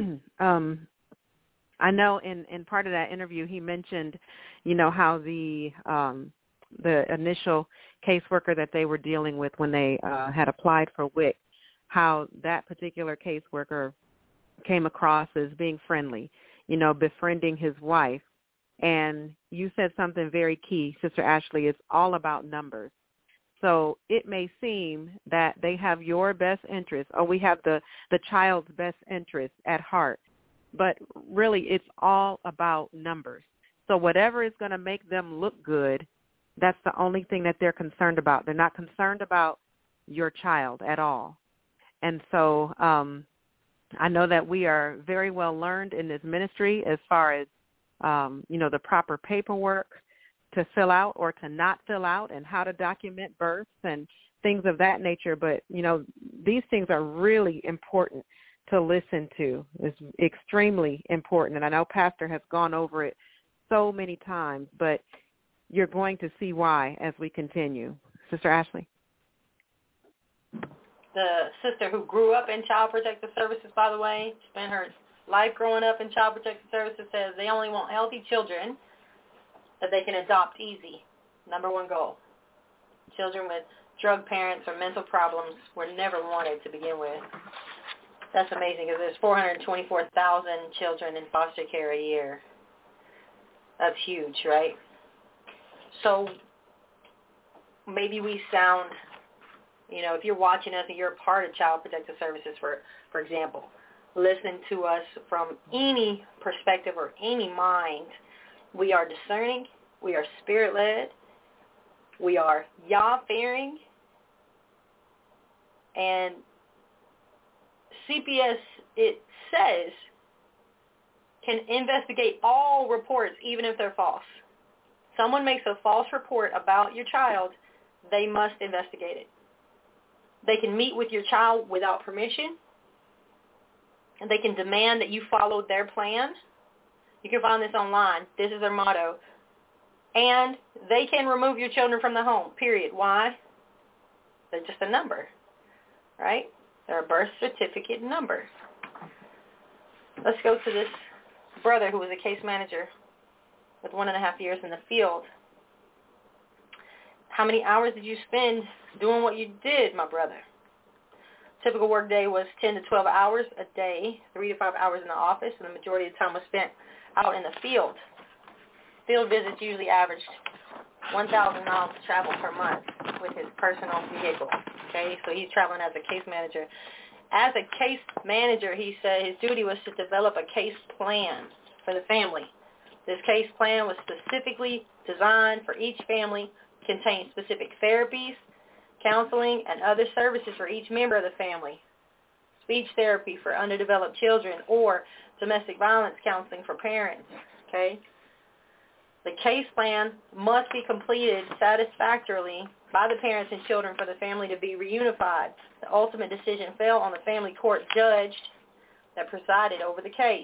I know in part of that interview he mentioned, you know, how the initial caseworker that they were dealing with when they had applied for WIC, how that particular caseworker came across as being friendly, you know, befriending his wife. And you said something very key, Sister Ashley, it's all about numbers. So it may seem that they have your best interest, or we have the child's best interest at heart, but really it's all about numbers. So whatever is going to make them look good, that's the only thing that they're concerned about. They're not concerned about your child at all. And so I know that we are very well learned in this ministry as far as, the proper paperwork to fill out or to not fill out and how to document births and things of that nature. But, these things are really important to listen to. It's extremely important. And I know Pastor has gone over it so many times, but you're going to see why as we continue. Sister Ashley?
The sister who grew up in Child Protective Services, by the way, spent her life growing up in Child Protective Services, says they only want healthy children that they can adopt easy. Number one goal. Children with drug parents or mental problems were never wanted to begin with. That's amazing because there's 424,000 children in foster care a year. That's huge, right? So maybe we sound, if you're watching us and you're a part of Child Protective Services, for example, listen to us from any perspective or any mind. We are discerning. We are spirit-led. We are Yah-fearing. And CPS, it says, can investigate all reports even if they're false. Someone makes a false report about your child, they must investigate it. They can meet with your child without permission, and they can demand that you follow their plan. You can find this online. This is their motto. And they can remove your children from the home, period. Why? They're just a number, right? They're a birth certificate number. Let's go to this brother who was a case manager with 1.5 years in the field. How many hours did you spend doing what you did, my brother? Typical work day was 10 to 12 hours a day, 3 to 5 hours in the office, and the majority of the time was spent out in the field. Field visits usually averaged 1,000 miles of travel per month with his personal vehicle. Okay, so he's traveling as a case manager. As a case manager, he said his duty was to develop a case plan for the family. This case plan was specifically designed for each family, contained specific therapies, counseling, and other services for each member of the family. Speech therapy for underdeveloped children or domestic violence counseling for parents. Okay? The case plan must be completed satisfactorily by the parents and children for the family to be reunified. The ultimate decision fell on the family court judge that presided over the case.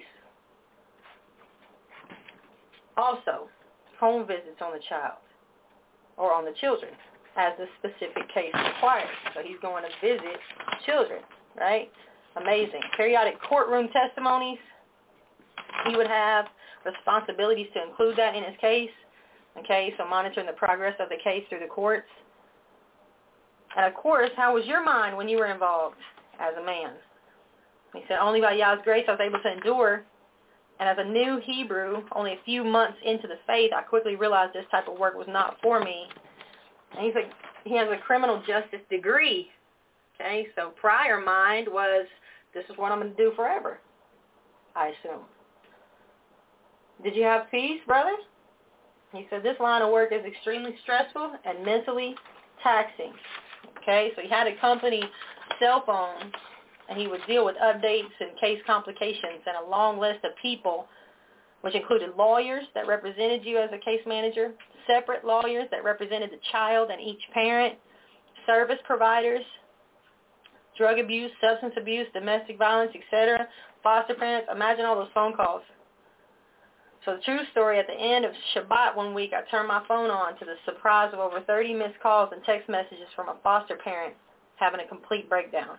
Also, home visits on the child or on the children as the specific case requires. So he's going to visit children, right? Amazing. Periodic courtroom testimonies. He would have responsibilities to include that in his case. Okay, so monitoring the progress of the case through the courts. And of course, how was your mind when you were involved as a man? He said, only by Yah's grace I was able to endure. And as a new Hebrew, only a few months into the faith, I quickly realized this type of work was not for me. And he has a criminal justice degree. Okay, so prior mind was, this is what I'm going to do forever, I assume. Did you have peace, brother? He said, this line of work is extremely stressful and mentally taxing. Okay, so he had a company cell phone, and he would deal with updates and case complications and a long list of people, which included lawyers that represented you as a case manager, separate lawyers that represented the child and each parent, service providers, drug abuse, substance abuse, domestic violence, etc., foster parents. Imagine all those phone calls. So the true story, at the end of Shabbat one week, I turned my phone on to the surprise of over 30 missed calls and text messages from a foster parent having a complete breakdown.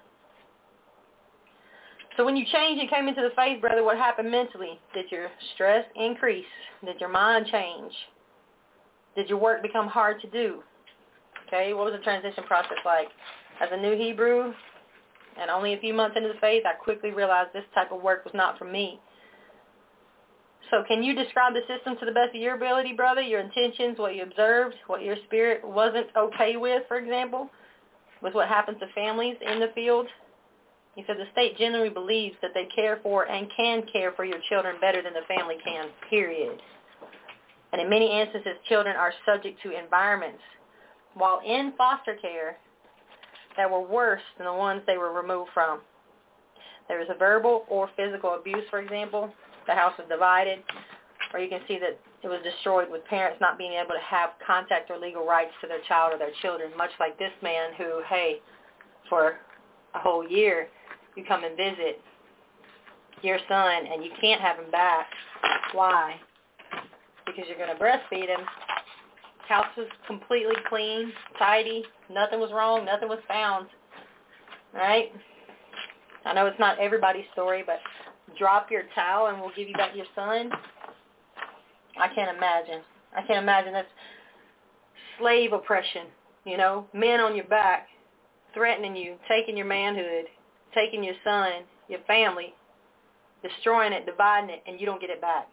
So when you changed and came into the faith, brother, what happened mentally? Did your stress increase? Did your mind change? Did your work become hard to do? Okay, what was the transition process like? As a new Hebrew and only a few months into the faith, I quickly realized this type of work was not for me. So can you describe the system to the best of your ability, brother, your intentions, what you observed, what your spirit wasn't okay with, for example, with what happens to families in the field? He said the state generally believes that they care for and can care for your children better than the family can, period. And in many instances, children are subject to environments while in foster care that were worse than the ones they were removed from. There was a verbal or physical abuse, for example. The house was divided, or you can see that it was destroyed with parents not being able to have contact or legal rights to their child or their children, much like this man who, hey, for a whole year, you come and visit your son and you can't have him back. Why? Because you're going to breastfeed him. House was completely clean, tidy, nothing was wrong, nothing was found. All right? I know it's not everybody's story, but drop your towel and we'll give you back your son. I can't imagine. I can't imagine. That's slave oppression, you know, men on your back, threatening you, taking your manhood, taking your son, your family, destroying it, dividing it, and you don't get it back.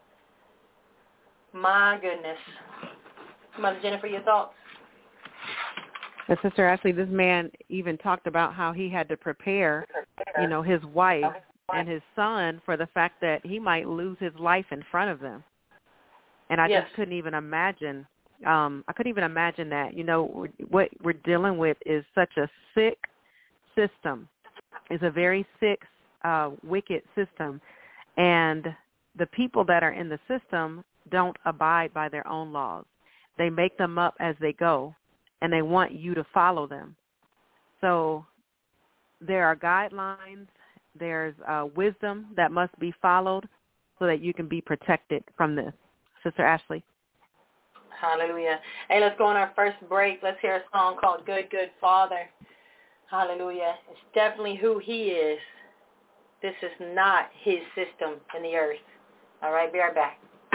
My goodness. Mother Jennifer, your thoughts?
And Sister Ashley, this man even talked about how he had to prepare, you know, his wife and his son for the fact that he might lose his life in front of them. And I just couldn't even imagine. I couldn't even imagine that. You know, what we're dealing with is such a sick system. It's a very sick, wicked system. And the people that are in the system don't abide by their own laws. They make them up as they go, and they want you to follow them. So there are guidelines. There's wisdom that must be followed so that you can be protected from this. Sister Ashley.
Hallelujah. Hey, let's go on our first break. Let's hear a song called Good, Good Father. Hallelujah. It's definitely who he is. This is not his system in the earth. All right, be right back.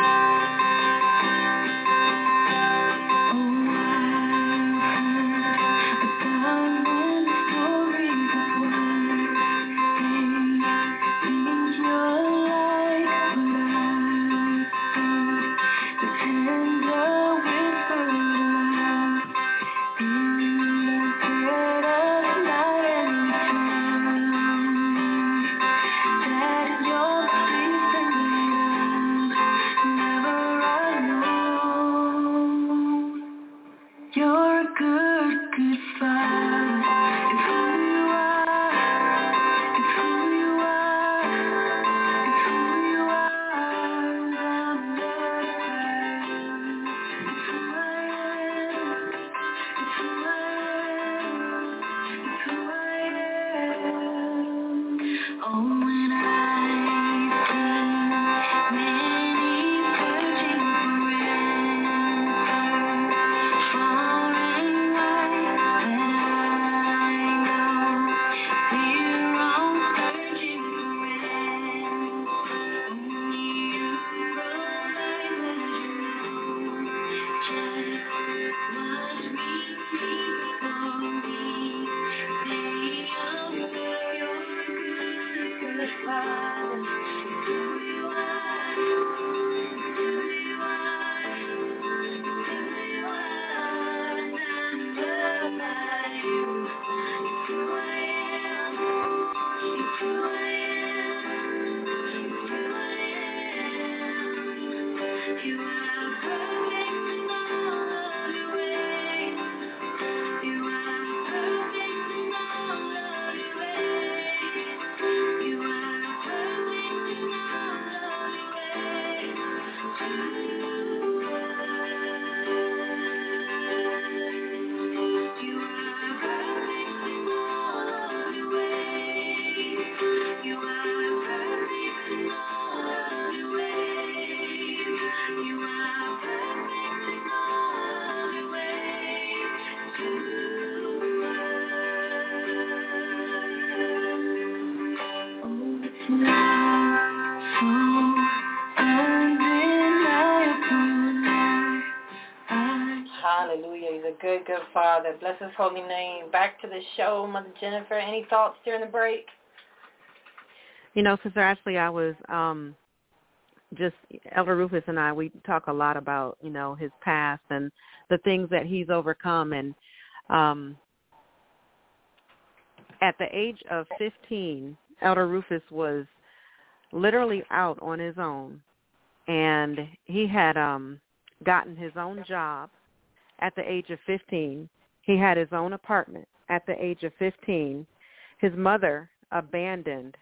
Hallelujah. He's a good, good Father. Bless his holy name. Back to the show, Mother Jennifer. Any thoughts during the break?
You know, Sister Ashley, I was just, Elder Rufus and I, we talk a lot about, you know, his past and the things that he's overcome. And at the age of 15, Elder Rufus was literally out on his own. And he had gotten his own job at the age of 15. He had his own apartment at the age of 15. His mother abandoned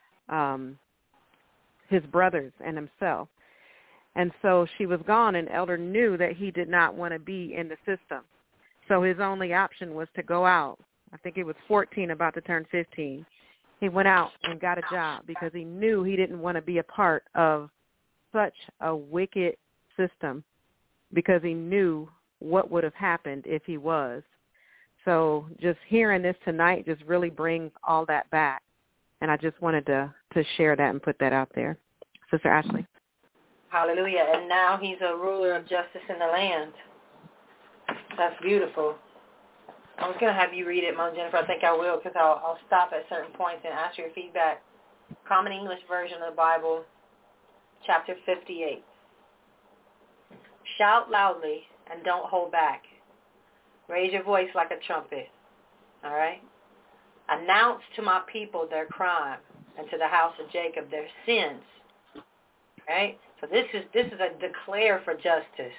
his brothers and himself. And so she was gone, and Elder knew that he did not want to be in the system. So his only option was to go out. I think he was 14, about to turn 15. He went out and got a job because he knew he didn't want to be a part of such a wicked system, because he knew what would have happened if he was. So just hearing this tonight just really brings all that back. And I just wanted to share that and put that out there. Sister Ashley.
Hallelujah. And now he's a ruler of justice in the land. That's beautiful. I was going to have you read it, Mom Jennifer. I think I will, because I'll stop at certain points and ask your feedback. Common English Version of the Bible, chapter 58. Shout loudly and don't hold back. Raise your voice like a trumpet. All right? Announce to my people their crime, and to the house of Jacob their sins. Right? So this is a declare for justice.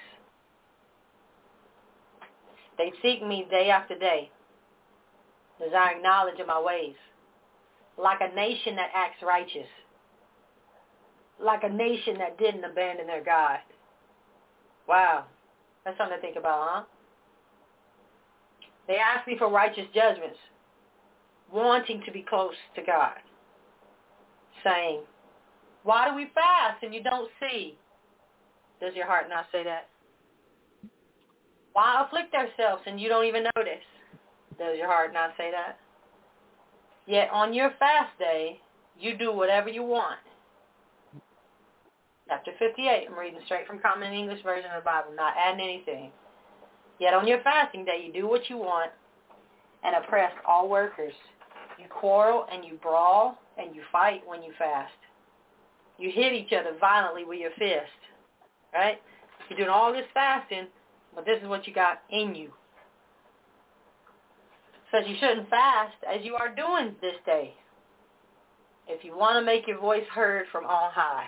They seek me day after day, desiring knowledge of my ways, like a nation that acts righteous, like a nation that didn't abandon their God. Wow. That's something to think about, huh? They ask me for righteous judgments, wanting to be close to God, saying, why do we fast and you don't see? Does your heart not say that? Why afflict ourselves and you don't even notice? Does your heart not say that? Yet on your fast day, you do whatever you want. Chapter 58, I'm reading straight from Common English Version of the Bible, not adding anything. Yet on your fasting day, you do what you want and oppress all workers. You quarrel and you brawl and you fight when you fast. You hit each other violently with your fist, right? You're doing all this fasting, but this is what you got in you. It says you shouldn't fast as you are doing this day, if you want to make your voice heard from on high.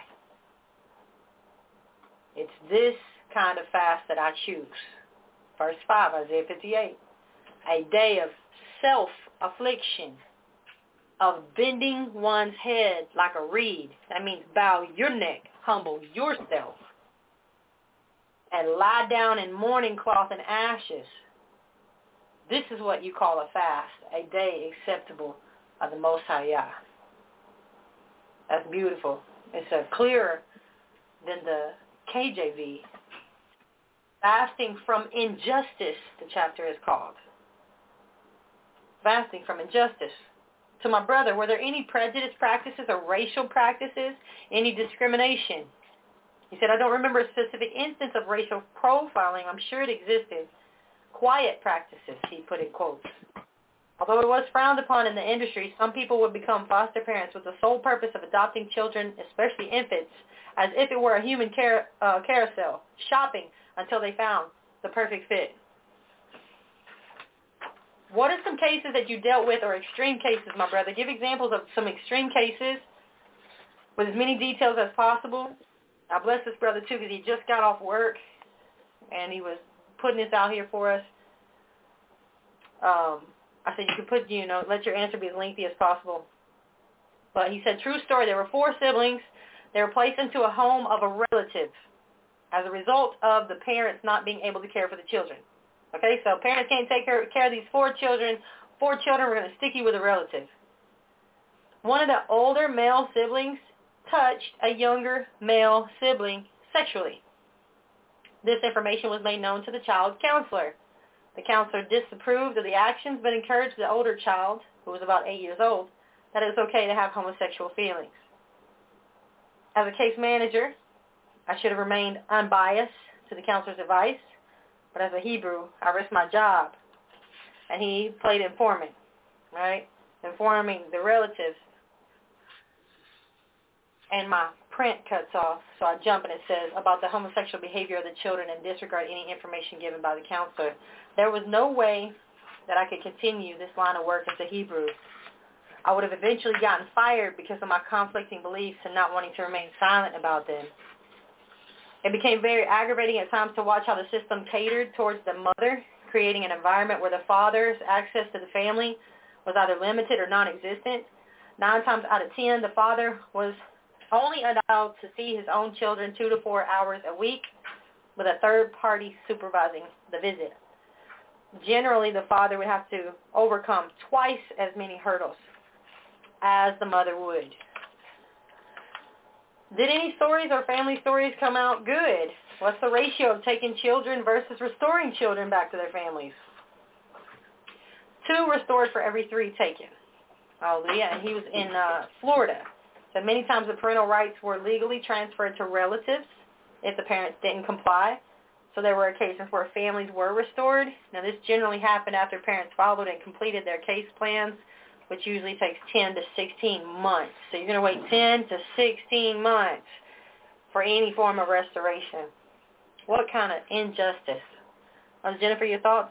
It's this kind of fast that I choose. Verse 5, Isaiah 58. A day of self-affliction, of bending one's head like a reed. That means bow your neck, humble yourself, and lie down in mourning cloth and ashes. This is what you call a fast, a day acceptable of the Most High Yah. That's beautiful. It's clearer than the KJV. Fasting from injustice, the chapter is called. Fasting from injustice. To my brother, were there any prejudice practices or racial practices, any discrimination? He said, I don't remember a specific instance of racial profiling. I'm sure it existed. Quiet practices, he put in quotes. Although it was frowned upon in the industry, some people would become foster parents with the sole purpose of adopting children, especially infants, as if it were a human carousel, shopping until they found the perfect fit. What are some cases that you dealt with, or extreme cases, my brother? Give examples of some extreme cases with as many details as possible. I bless this brother, too, because he just got off work, and he was putting this out here for us. I said you can put, let your answer be as lengthy as possible. But he said, true story, there were 4 siblings. They were placed into a home of a relative as a result of the parents not being able to care for the children. Okay, so parents can't take care of these 4 children. 4 children were going to stick you with a relative. One of the older male siblings touched a younger male sibling sexually. This information was made known to the child counselor. The counselor disapproved of the actions but encouraged the older child, who was about 8 years old, that it was okay to have homosexual feelings. As a case manager, I should have remained unbiased to the counselor's advice, but as a Hebrew, I risked my job, and he played informant, right? Informing the relatives, and my print cuts off, so I jump and it says, about the homosexual behavior of the children and disregard any information given by the counselor. There was no way that I could continue this line of work as a Hebrew. I would have eventually gotten fired because of my conflicting beliefs and not wanting to remain silent about them. It became very aggravating at times to watch how the system catered towards the mother, creating an environment where the father's access to the family was either limited or non-existent. 9 times out of 10, the father was only allowed to see his own children 2 to 4 hours a week, with a third party supervising the visit. Generally, the father would have to overcome twice as many hurdles as the mother would. Did any stories or family stories come out good? What's the ratio of taking children versus restoring children back to their families? 2 restored for every 3 taken. Hallelujah. And he was in Florida. So many times the parental rights were legally transferred to relatives if the parents didn't comply. So there were occasions where families were restored. Now this generally happened after parents followed and completed their case plans, which usually takes 10 to 16 months. So you're going to wait 10 to 16 months for any form of restoration. What kind of injustice? Jennifer, your thoughts?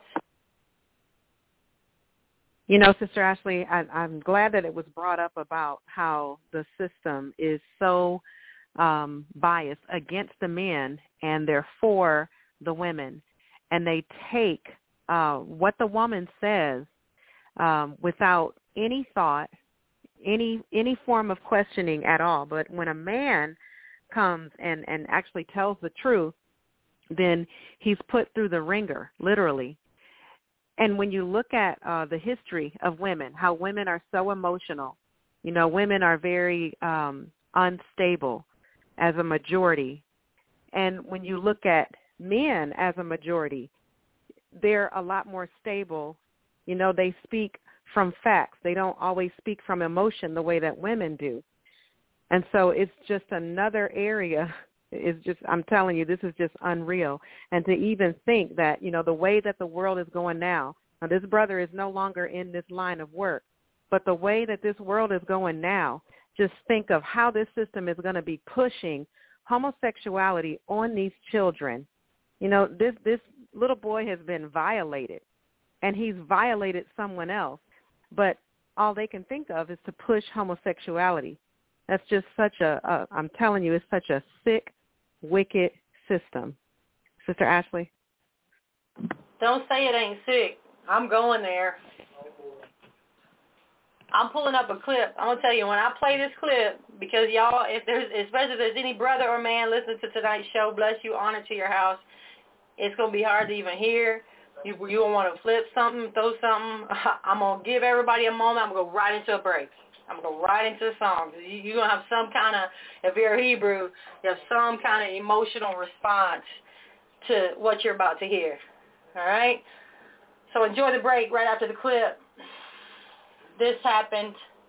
You know, Sister Ashley, I'm glad that it was brought up about how the system is so biased against the men and they're for the women. And they take what the woman says without any thought, any form of questioning at all. But when a man comes and actually tells the truth, then he's put through the ringer, literally. And when you look at the history of women, how women are so emotional, you know, women are very unstable as a majority. And when you look at men as a majority, they're a lot more stable. You know, they speak from facts. They don't always speak from emotion the way that women do. And so it's just another area. It's just, I'm telling you, this is just unreal. And to even think that, you know, the way that the world is going now this brother is no longer in this line of work, but the way that this world is going now, just think of how this system is going to be pushing homosexuality on these children. You know, this little boy has been violated, and he's violated someone else, but all they can think of is to push homosexuality. That's just such I'm telling you, it's such a sick, wicked system. Sister Ashley?
Don't say it ain't sick. I'm going there. I'm pulling up a clip. I'm going to tell you, when I play this clip, because y'all, especially if there's any brother or man listening to tonight's show, bless you, honor to your house, it's going to be hard to even hear. You don't want to flip something, throw something. I'm going to give everybody a moment. I'm going to go right into a break. I'm going to go right into the song. You're going to have some kind of, if you're a Hebrew, you have some kind of emotional response to what you're about to hear. All right? So enjoy the break right after the clip. This happened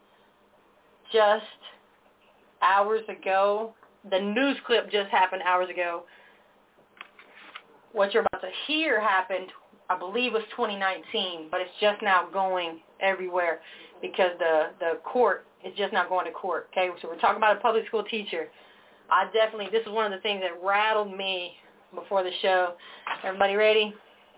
just hours ago. The news clip just happened hours ago. What you're about to hear happened, I believe, was 2019, but it's just now going everywhere because the court is just now going to court. Okay, so we're talking about a public school teacher. This is one of the things that rattled me before the show. Everybody ready?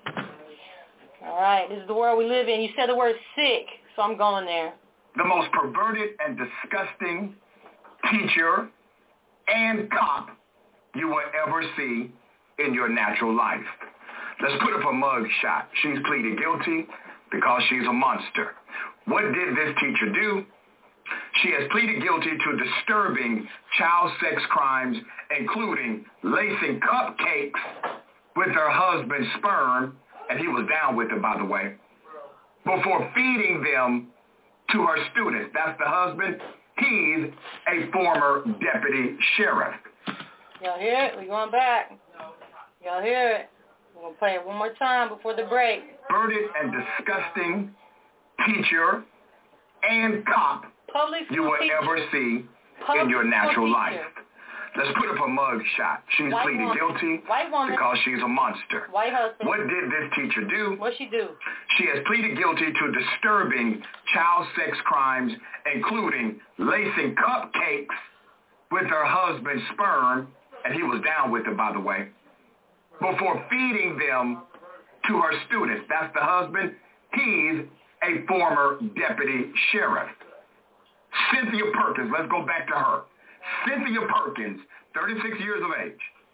All right, this is the world we live in. You said the word sick, so I'm going there.
The most perverted and disgusting teacher and cop you will ever see in your natural life. Let's put up a mug shot. She's pleaded guilty because she's a monster. What did this teacher do? She has pleaded guilty to disturbing child sex crimes, including lacing cupcakes with her husband's sperm, and he was down with it, by the way, before feeding them to her students. That's the husband. He's a former deputy sheriff.
Y'all hear it? We're going back. Y'all hear it? We're going to play it one more time before the break.
Perverted and disgusting teacher and cop you will ever see in your natural life. Let's put up a mug shot. She's pleaded guilty because she's a monster.
White husband.
What did this teacher do?
What'd she do?
She has pleaded guilty to disturbing child sex crimes, including lacing cupcakes with her husband's sperm, and he was down with it, by the way, before feeding them to her students. That's the husband. He's a former deputy sheriff. Cynthia Perkins, let's go back to her. Cynthia Perkins, 36 years of age,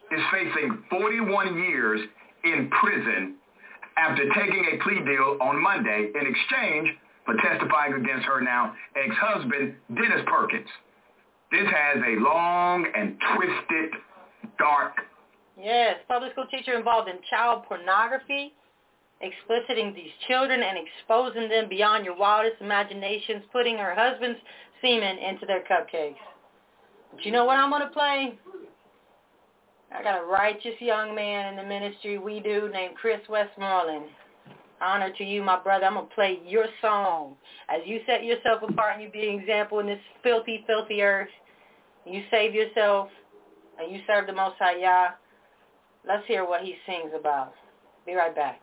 is facing 41 years in prison after taking a plea deal on Monday in exchange for testifying against her now ex-husband, Dennis Perkins. This has a long and twisted, dark...
Yes, public school teacher involved in child pornography, expliciting these children and exposing them beyond your wildest imaginations, putting her husband's semen into their cupcakes. But you know what I'm going to play? I got a righteous young man in the ministry we do named Chris Westmoreland. Honor to you, my brother. I'm going to play your song. As you set yourself apart and you be an example in this filthy, filthy earth, you save yourself and you serve the Most High Yah. Let's hear what he sings about. Be right back.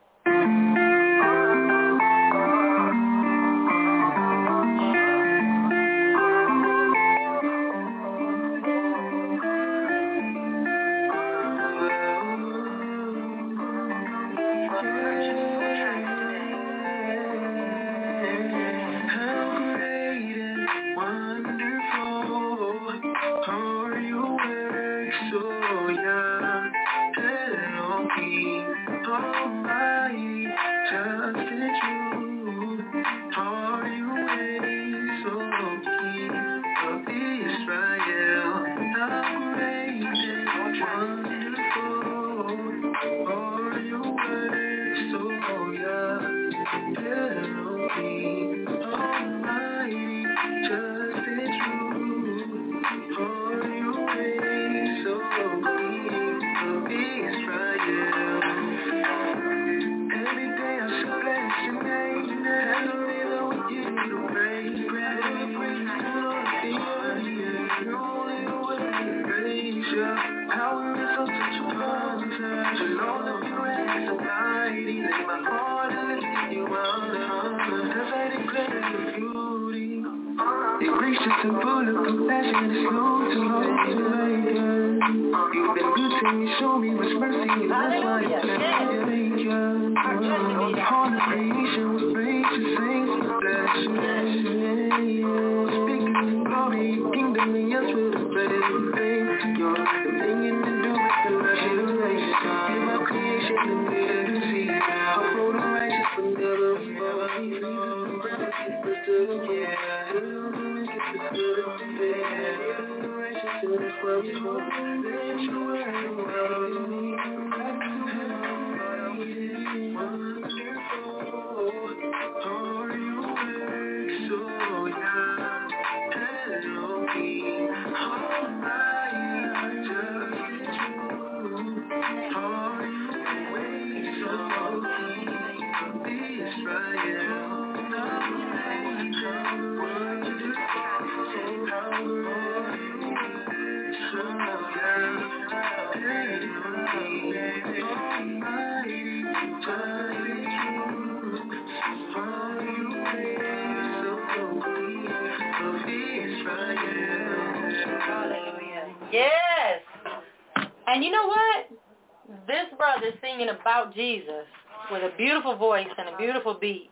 Yes. And you know what? This brother singing about Jesus with a beautiful voice and a beautiful beat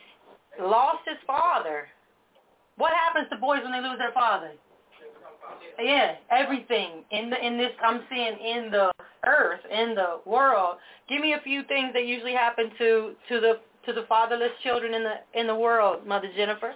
lost his father. What happens to boys when they lose their father? Yeah, everything in this I'm seeing in the earth, in the world. Give me a few things that usually happen to the fatherless children in the world, Mother Jennifer.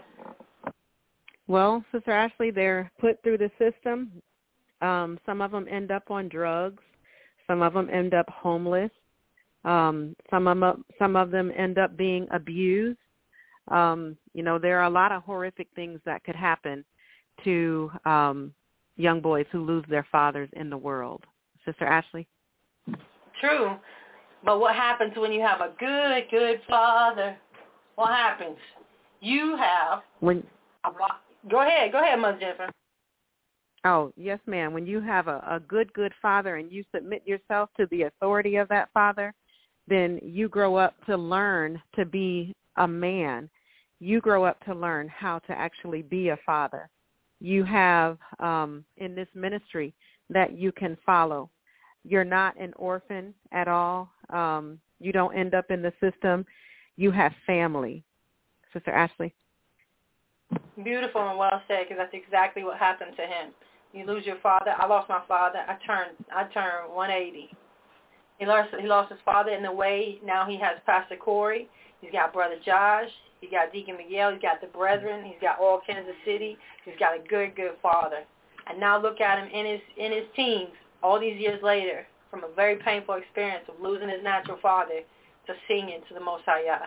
Well, Sister Ashley, they're put through the system. Some of them end up on drugs. Some of them end up homeless. Some of them end up being abused. There are a lot of horrific things that could happen to young boys who lose their fathers in the world. Sister Ashley? True. But what happens when you have a good father? What happens? You have... Go ahead, Mother Jennifer. Oh, yes, ma'am. When you have a good father and you submit yourself to the authority of that father, then you grow up to learn to be a man. You grow up to learn how to actually be a father. You have in this ministry that you can follow. You're not an orphan at all. You don't end up in the system. You have family. Sister Ashley? Beautiful and well said, because that's exactly what happened to him.
You lose your father. I lost my father. I turned 180. He lost his father in the way. Now he has Pastor Corey. He's got Brother Josh. He's got Deacon Miguel. He's got the brethren. He's got all Kansas City. He's got a good father. And now look at him in his teens, all these years later, from a very painful experience of losing his natural father to singing to the Most High Yah.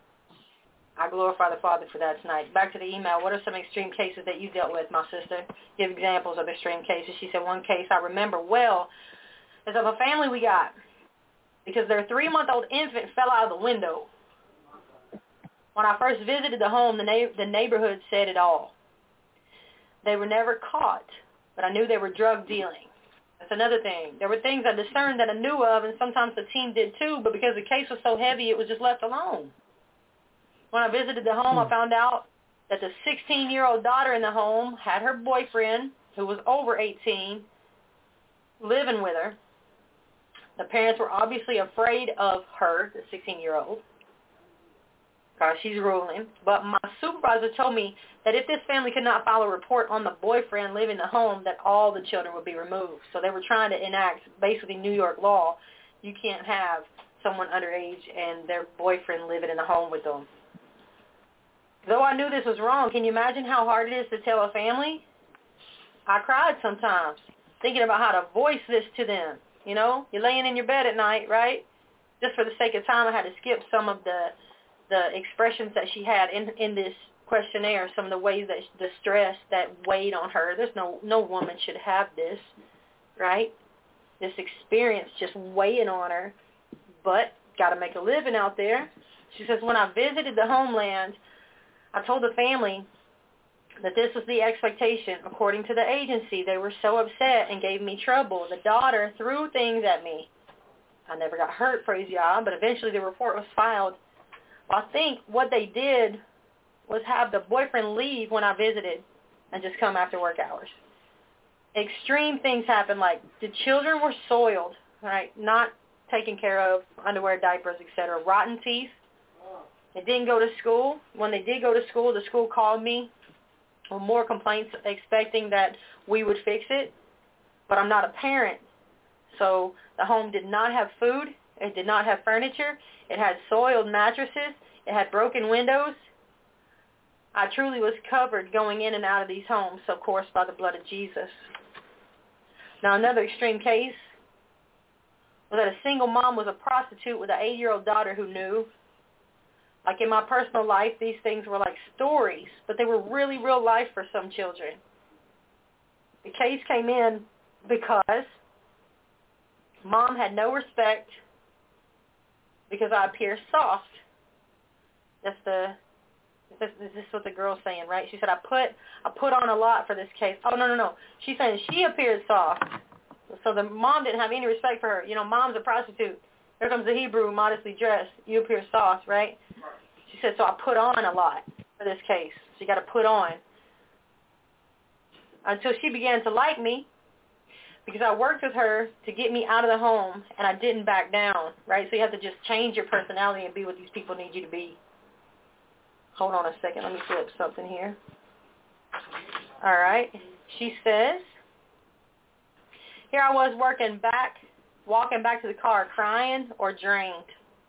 I glorify the Father for that tonight. Back to the email. What are some extreme cases that you dealt with, my sister? Give examples of extreme cases. She said one case I remember well is of a family we got because their 3-month-old infant fell out of the window. When I first visited the home, the neighborhood said it all. They were never caught, but I knew they were drug dealing. That's another thing. There were things I discerned that I knew of, and sometimes the team did too, but because the case was so heavy, it was just left alone. When I visited the home, I found out that the 16-year-old daughter in the home had her boyfriend, who was over 18, living with her. The parents were obviously afraid of her, the 16-year-old, because she's ruling. But my supervisor told me that if this family could not file a report on the boyfriend living in the home, that all the children would be removed. So they were trying to enact basically New York law. You can't have someone underage and their boyfriend living in the home with them. Though I knew this was wrong, can you imagine how hard it is to tell a family? I cried sometimes, thinking about how to voice this to them. You know, you're laying in your bed at night, right? Just for the sake of time, I had to skip some of the expressions that she had in this questionnaire, some of the ways that the stress that weighed on her. There's no woman should have this, right? This experience just weighing on her, but got to make a living out there. She says, when I visited the homeland, I told the family that this was the expectation. According to the agency, they were so upset and gave me trouble. The daughter threw things at me. I never got hurt, praise Yah, but eventually the report was filed. I think what they did was have the boyfriend leave when I visited and just come after work hours. Extreme things happened, like the children were soiled, right? Not taken care of, underwear, diapers, etc. Rotten teeth. They didn't go to school. When they did go to school, the school called me with more complaints, expecting that we would fix it. But I'm not a parent. So the home did not have food. It did not have furniture. It had soiled mattresses. It had broken windows. I truly was covered going in and out of these homes, of course, by the blood of Jesus. Now, another extreme case was that a single mom was a prostitute with an 8-year-old daughter who knew. Like in my personal life, these things were like stories, but they were really real life for some children. The case came in because mom had no respect because I appear soft. Is this what the girl's saying, right? She said, I put on a lot for this case. Oh, no. She's saying she appeared soft. So the mom didn't have any respect for her. You know, mom's a prostitute. Here comes the Hebrew, modestly dressed. You appear soft, right? She said, so I put on a lot for this case. So you got to put on. Until she began to like me, because I worked with her to get me out of the home, and I didn't back down, right? So you have to just change your personality and be what these people need you to be. Hold on a second. Let me flip something here. All right. She says, here I was walking back to the car, crying or drained.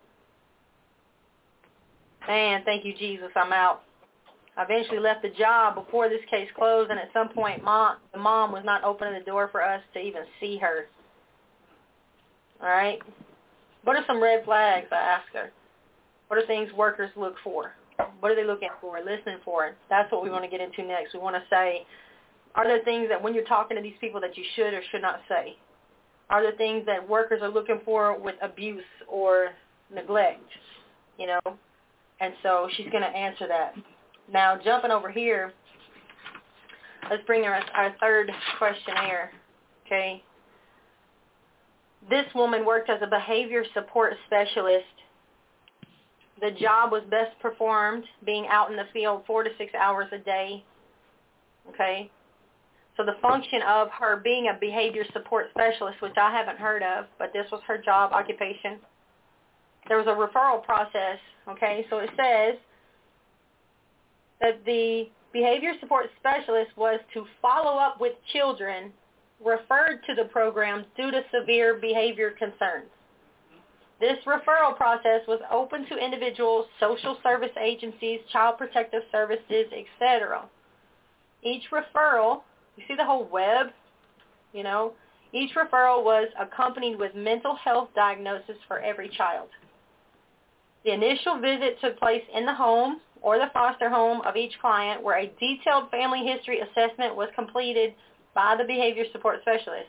Man, thank you, Jesus, I'm out. I eventually left the job before this case closed, and at some point, the mom was not opening the door for us to even see her. All right? What are some red flags, I asked her? What are things workers look for? What are they looking for, listening for? That's what we want to get into next. We want to say, are there things that when you're talking to these people that you should or should not say? Are there things that workers are looking for with abuse or neglect, you know? And so she's going to answer that. Now, jumping over here, let's bring our third questionnaire, okay? This woman worked as a behavior support specialist. The job was best performed being out in the field 4 to 6 hours a day, okay? So the function of her being a behavior support specialist, which I haven't heard of, but this was her job occupation. There was a referral process, okay? So it says that the behavior support specialist was to follow up with children referred to the program due to severe behavior concerns. This referral process was open to individuals, social service agencies, child protective services, etc. Each referral, you see the whole web, each referral was accompanied with mental health diagnosis for every child. The initial visit took place in the home or the foster home of each client, where a detailed family history assessment was completed by the behavior support specialist.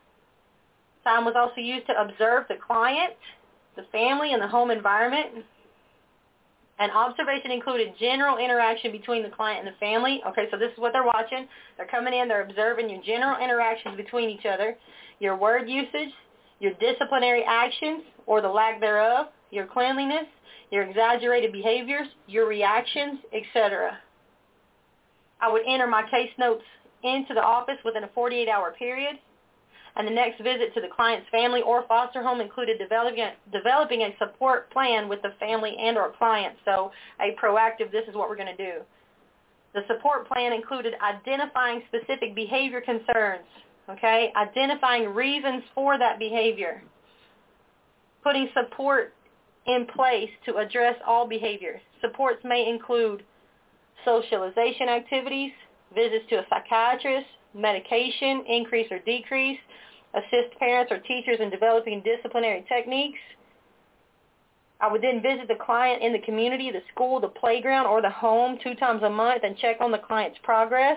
Time was also used to observe the client, the family, and the home environment. An observation included general interaction between the client and the family. Okay, so this is what they're watching. They're coming in, they're observing your general interactions between each other, your word usage, your disciplinary actions or the lack thereof, your cleanliness, your exaggerated behaviors, your reactions, etc. I would enter my case notes into the office within a 48-hour period, and the next visit to the client's family or foster home included developing a support plan with the family and or client. So a proactive, this is what we're going to do. The support plan included identifying specific behavior concerns, okay, identifying reasons for that behavior, putting support in place to address all behavior. Supports may include socialization activities, visits to a psychiatrist, medication, increase or decrease, assist parents or teachers in developing disciplinary techniques. I would then visit the client in the community, the school, the playground, or the home 2 times a month and check on the client's progress.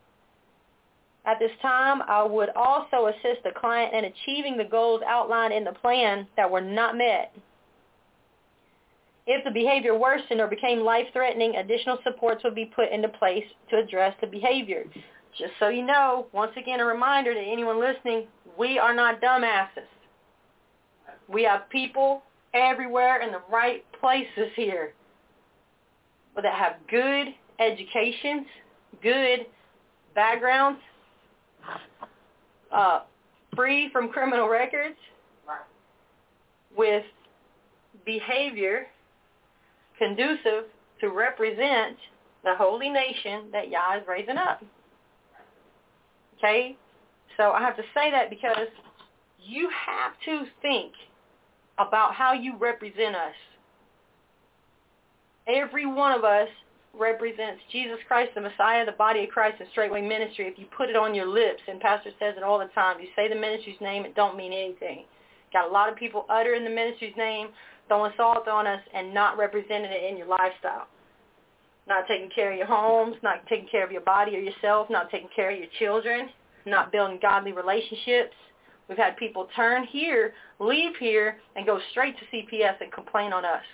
At this time, I would also assist the client in achieving the goals outlined in the plan that were not met. If the behavior worsened or became life-threatening, additional supports would be put into place to address the behavior. Just so you know, once again, a reminder to anyone listening, we are not dumbasses. We have people everywhere in the right places here that have good educations, good backgrounds, free from criminal records, with behavior conducive to represent the holy nation that Yah is raising up. Okay? So I have to say that because you have to think about how you represent us. Every one of us represents Jesus Christ, the Messiah, the body of Christ, and Straightway Ministry. If you put it on your lips, and Pastor says it all the time, you say the ministry's name, it don't mean anything. Got a lot of people uttering the ministry's name, throwing salt on us, and not representing it in your lifestyle. Not taking care of your homes, not taking care of your body or yourself, not taking care of your children, not building godly relationships. We've had people turn here, leave here, and go straight to CPS and complain on us.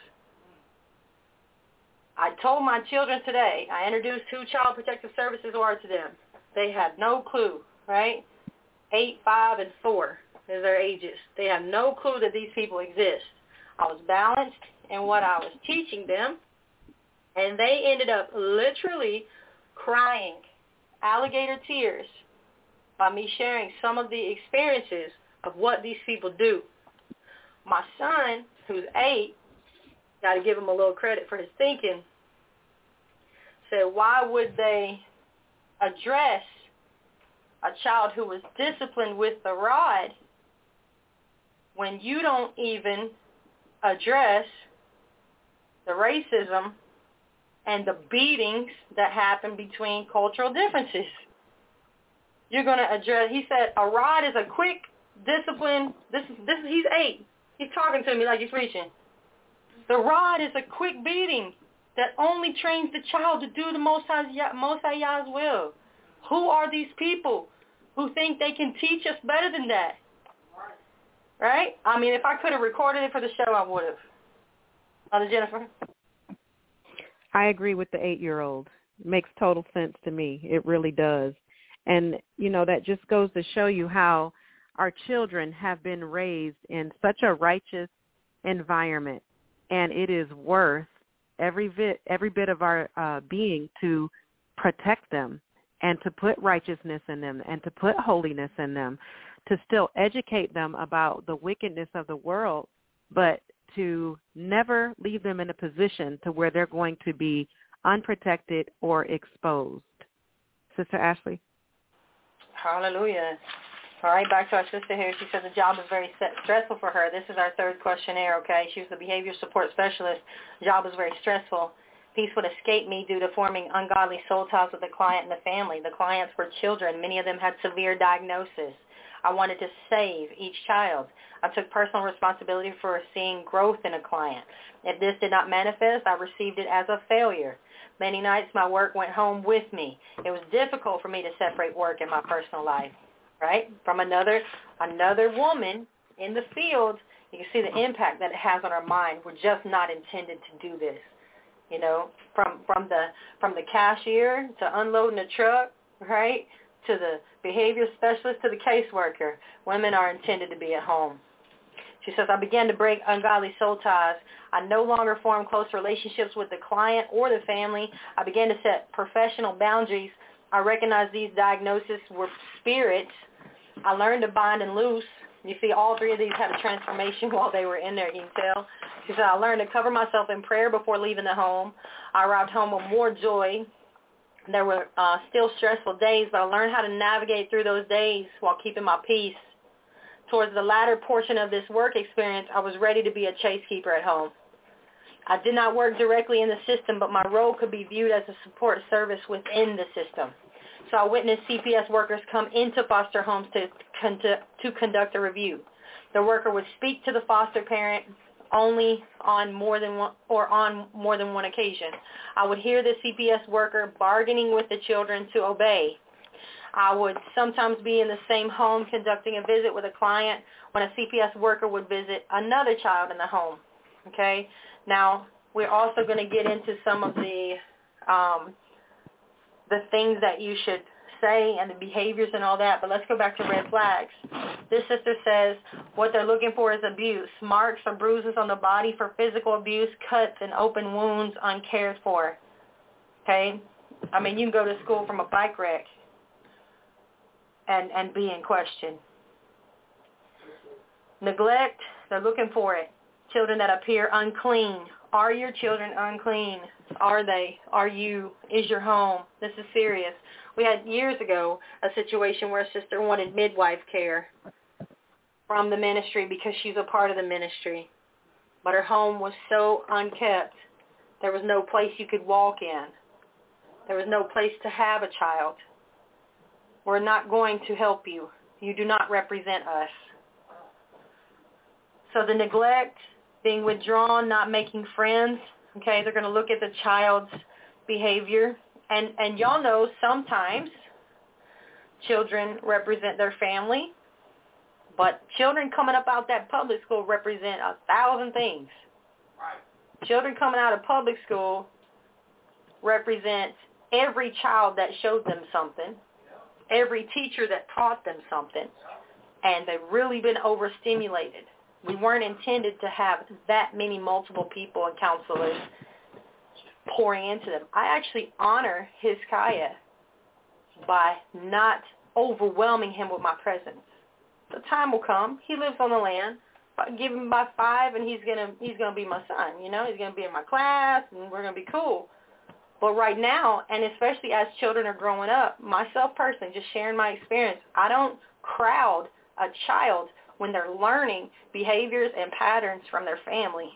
I told my children today, I introduced who Child Protective Services are to them. They had no clue, right? 8, 5, and 4 is their ages. They have no clue that these people exist. I was balanced in what I was teaching them, and they ended up literally crying, alligator tears, by me sharing some of the experiences of what these people do. My son, who's 8, got to give him a little credit for his thinking, said, why would they address a child who was disciplined with the rod when you don't even address the racism and the beatings that happen between cultural differences? You're going to address, he said, a rod is a quick discipline. He's 8. He's talking to me like he's preaching. The rod is a quick beating that only trains the child to do the Most High Yah's will. Who are these people who think they can teach us better than that? Right? I mean, if I could have recorded it for the show, I would have. Mother Jennifer?
I agree with the 8-year-old. It makes total sense to me. It really does. And, that just goes to show you how our children have been raised in such a righteous environment. And it is worth every bit of our being to protect them and to put righteousness in them and to put holiness in them, to still educate them about the wickedness of the world, but to never leave them in a position to where they're going to be unprotected or exposed. Sister Ashley?
Hallelujah. All right, back to our sister here. She said the job is very stressful for her. This is our third questionnaire, okay? She was the behavior support specialist. The job was very stressful. Peace would escape me due to forming ungodly soul ties with the client and the family. The clients were children. Many of them had severe diagnosis. I wanted to save each child. I took personal responsibility for seeing growth in a client. If this did not manifest, I received it as a failure. Many nights my work went home with me. It was difficult for me to separate work and my personal life, right? From another woman in the field, you can see the impact that it has on our mind. We're just not intended to do this. You know, from the cashier to unloading a truck, right, to the behavior specialist to the caseworker, women are intended to be at home. She says, I began to break ungodly soul ties. I no longer formed close relationships with the client or the family. I began to set professional boundaries. I recognized these diagnoses were spirits. I learned to bind and loose. You see, all three of these had a transformation while they were in there, you can tell. She said, I learned to cover myself in prayer before leaving the home. I arrived home with more joy. There were still stressful days, but I learned how to navigate through those days while keeping my peace. Towards the latter portion of this work experience, I was ready to be a chasekeeper at home. I did not work directly in the system, but my role could be viewed as a support service within the system. So I witnessed CPS workers come into foster homes to conduct a review. The worker would speak to the foster parent only on more than one occasion. I would hear the CPS worker bargaining with the children to obey. I would sometimes be in the same home conducting a visit with a client when a CPS worker would visit another child in the home. Okay? Now, we're also going to get into some of the things that you should say and the behaviors and all that, but let's go back to red flags. This sister says what they're looking for is abuse, marks or bruises on the body for physical abuse, cuts and open wounds uncared for. Okay? I mean, you can go to school from a bike wreck and be in question. Neglect, they're looking for it. Children that appear unclean. Are your children unclean? Are they? Are you? Is your home? This is serious. We had years ago a situation where a sister wanted midwife care from the ministry because she's a part of the ministry. But her home was so unkept. There was no place you could walk in. There was no place to have a child. We're not going to help you. You do not represent us. So the neglect, being withdrawn, not making friends, okay, they're going to look at the child's behavior. And y'all know sometimes children represent their family, but children coming up out that public school represent 1,000 things. Right. Children coming out of public school represents every child that showed them something, every teacher that taught them something, and they've really been overstimulated. We weren't intended to have that many multiple people and counselors pouring into them. I actually honor Hezekiah by not overwhelming him with my presence. The time will come. He lives on the land. Give him by 5 and he's gonna be my son, you know, he's gonna be in my class and we're gonna be cool. But right now, and especially as children are growing up, myself personally, just sharing my experience, I don't crowd a child when they're learning behaviors and patterns from their family.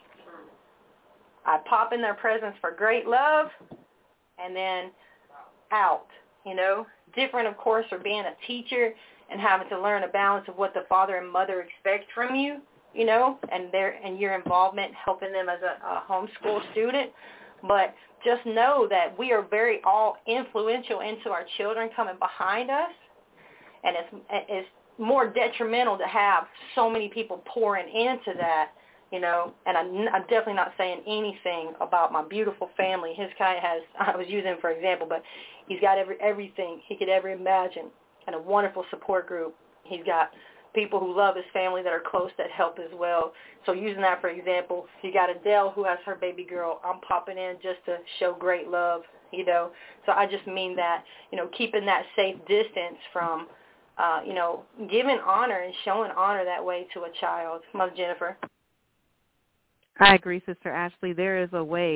I pop in their presence for great love and then out, you know. Different, of course, for being a teacher and having to learn a balance of what the father and mother expect from you, you know, and your involvement helping them as a homeschool student. But just know that we are very all influential into our children coming behind us, and it's more detrimental to have so many people pouring into that, you know. And I'm definitely not saying anything about my beautiful family. Hezekiah has, I was using him for example, but he's got everything he could ever imagine, and a wonderful support group. He's got people who love his family that are close that help as well. So using that for example, you got Adele who has her baby girl. I'm popping in just to show great love, you know. So I just mean that, you know, keeping that safe distance from, you know, giving honor and showing honor that way to a child. Mother Jennifer.
I agree, Sister Ashley. There is a way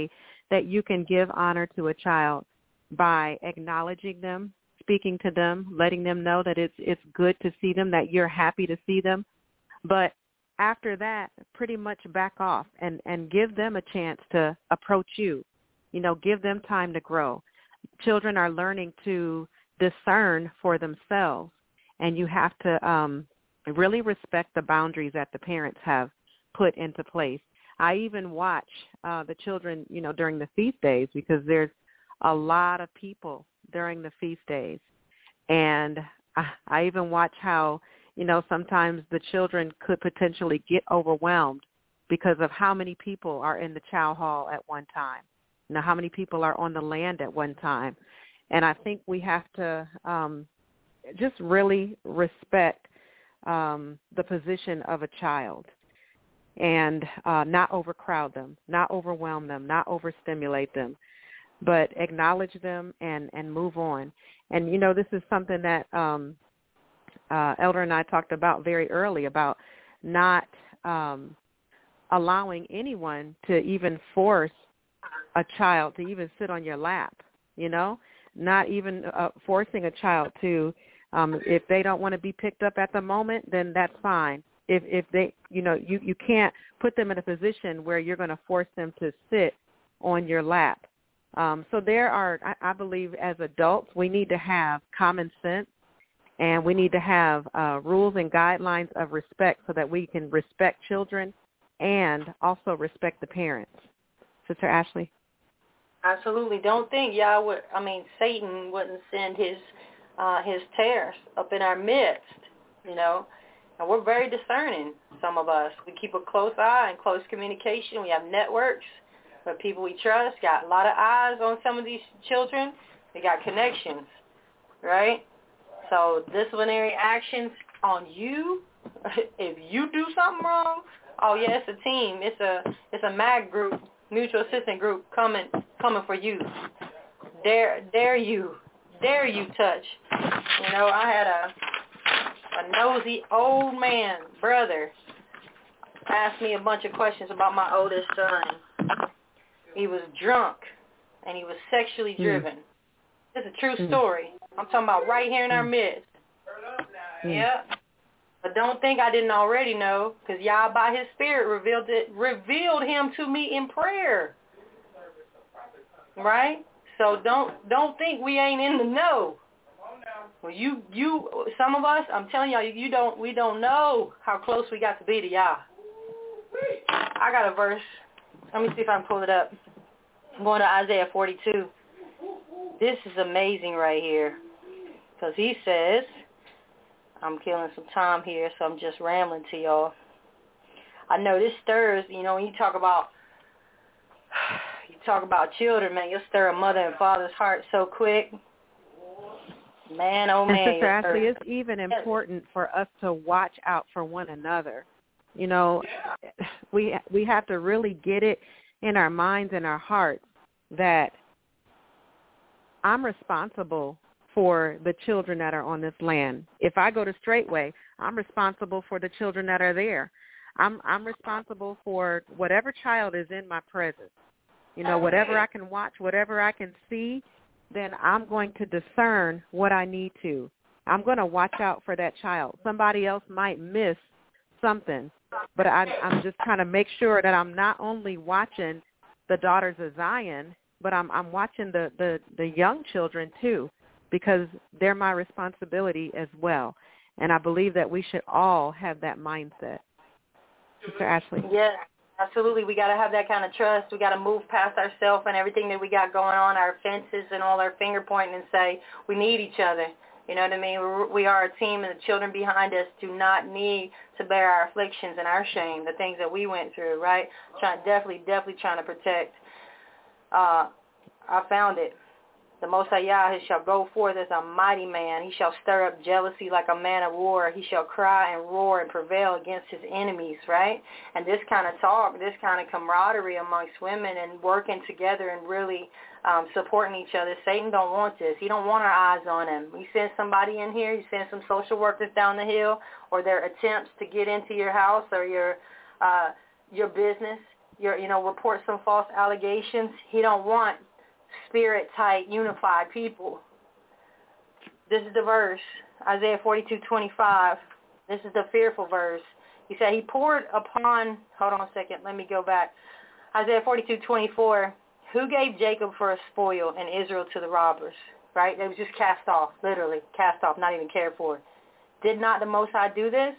that you can give honor to a child by acknowledging them, speaking to them, letting them know that it's good to see them, that you're happy to see them. But after that, pretty much back off and give them a chance to approach you. Give them time to grow. Children are learning to discern for themselves, and you have to really respect the boundaries that the parents have put into place. I even watch the children, during the feast days, because there's a lot of people during the feast days. And I even watch how, sometimes the children could potentially get overwhelmed because of how many people are in the chow hall at one time, how many people are on the land at one time. And I think we have to just really respect the position of a child and not overcrowd them, not overwhelm them, not overstimulate them, but acknowledge them and move on. And, this is something that Elder and I talked about very early, about not allowing anyone to even force a child to even sit on your lap, not even forcing a child to, if they don't want to be picked up at the moment, then that's fine. If they, you can't put them in a position where you're going to force them to sit on your lap. So there are, I believe, as adults, we need to have common sense, and we need to have rules and guidelines of respect so that we can respect children and also respect the parents. Sister Ashley?
Absolutely. Don't think Satan wouldn't send his tares up in our midst, And we're very discerning, some of us. We keep a close eye and close communication. We have networks with people we trust, got a lot of eyes on some of these children. We got connections, right? So disciplinary actions on you, if you do something wrong, oh yeah, it's a team. It's a MAG group, mutual assistance group coming for you. Dare you touch. I had a nosy old man brother asked me a bunch of questions about my oldest son. He was drunk, and he was sexually driven. It's a true story. I'm talking about right here in our midst. Yeah. But don't think I didn't already know, because Yah, by his Spirit, revealed him to me in prayer. Right? So don't think we ain't in the know. Well, you, some of us, I'm telling y'all, we don't know how close we got to be to Yah. I got a verse. Let me see if I can pull it up. I'm going to Isaiah 42. This is amazing right here, because he says, I'm killing some time here, so I'm just rambling to y'all. I know this stirs, when you talk about children, man, you'll stir a mother and father's heart so quick. Man, oh man.
And Sister Ashley, it's even important for us to watch out for one another. We have to really get it in our minds and our hearts that I'm responsible for the children that are on this land. If I go to Straightway, I'm responsible for the children that are there. I'm responsible for whatever child is in my presence. Whatever I can watch, whatever I can see, then I'm going to discern what I need to. I'm going to watch out for that child. Somebody else might miss something, but I'm just trying to make sure that I'm not only watching the daughters of Zion, but I'm watching the young children too, because they're my responsibility as well. And I believe that we should all have that mindset. Sister Ashley?
Yes, absolutely. We got to have that kind of trust. We got to move past ourselves and everything that we got going on, our fences and all our finger pointing, and say we need each other. You know what I mean? We are a team, and the children behind us do not need to bear our afflictions and our shame, the things that we went through, right? Definitely trying to protect. I found it. The Most High Yah shall go forth as a mighty man. He shall stir up jealousy like a man of war. He shall cry and roar and prevail against his enemies, right? And this kind of talk, this kind of camaraderie amongst women and working together and really supporting each other. Satan don't want this. He don't want our eyes on him. He sends somebody in here. He sends some social workers down the hill, or their attempts to get into your house or your business. report some false allegations. He don't want spirit-tight, unified people. This is the verse, Isaiah 42:25. This is the fearful verse. He said he poured upon, hold on a second, let me go back. Isaiah 42:24, who gave Jacob for a spoil and Israel to the robbers? Right? They was just cast off, literally, cast off, not even cared for. Did not the Most High do this?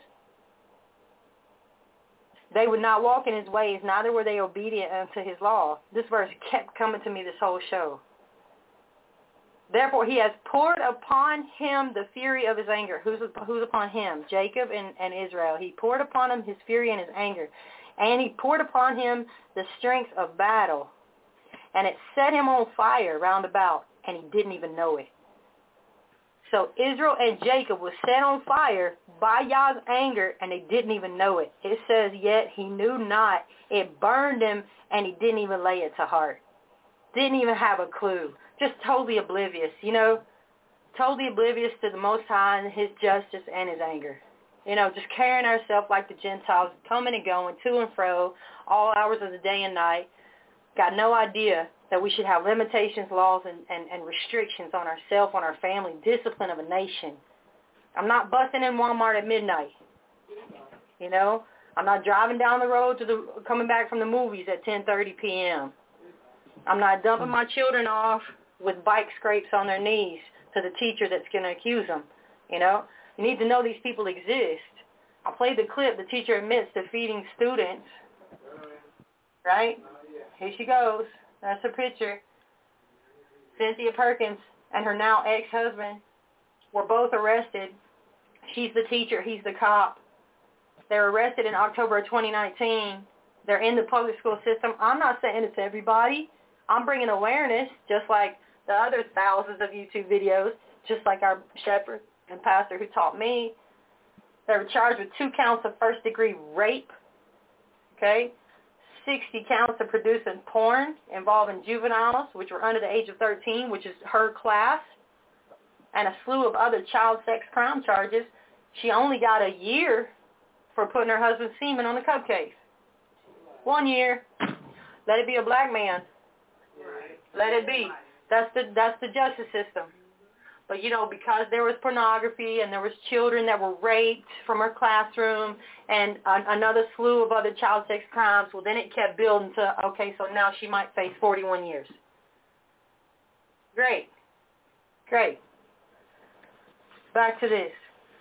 They would not walk in his ways, neither were they obedient unto his law. This verse kept coming to me this whole show. Therefore he has poured upon him the fury of his anger. Who's upon him? Jacob and Israel. He poured upon him his fury and his anger. And he poured upon him the strength of battle. And it set him on fire round about, and he didn't even know it. So Israel and Jacob was set on fire by Yah's anger, and they didn't even know it. It says, yet he knew not. It burned him, and he didn't even lay it to heart. Didn't even have a clue. Just totally oblivious, totally oblivious to the Most High and his justice and his anger. Just carrying ourselves like the Gentiles, coming and going, to and fro, all hours of the day and night. Got no idea that we should have limitations, laws, and restrictions on ourselves, on our family, discipline of a nation. I'm not busting in Walmart at midnight. I'm not driving down the road coming back from the movies at 10:30 p.m. I'm not dumping my children off with bike scrapes on their knees to the teacher that's going to accuse them. You need to know these people exist. I played the clip. The teacher admits to feeding students. Right? Here she goes. That's her picture. Cynthia Perkins and her now ex-husband were both arrested. She's the teacher. He's the cop. They're arrested in October of 2019. They're in the public school system. I'm not saying it's everybody. I'm bringing awareness, just like the other thousands of YouTube videos, just like our shepherd and pastor who taught me. They were charged with 2 counts of first-degree rape, 60 counts of producing porn involving juveniles, which were under the age of 13, which is her class, and a slew of other child sex crime charges. She only got a year for putting her husband's semen on the cupcakes. 1 year. Let it be a black man. Let it be. That's the justice system. But, because there was pornography and there was children that were raped from her classroom and another slew of other child sex crimes, well, then it kept building to, okay, so now she might face 41 years. Great. Back to this.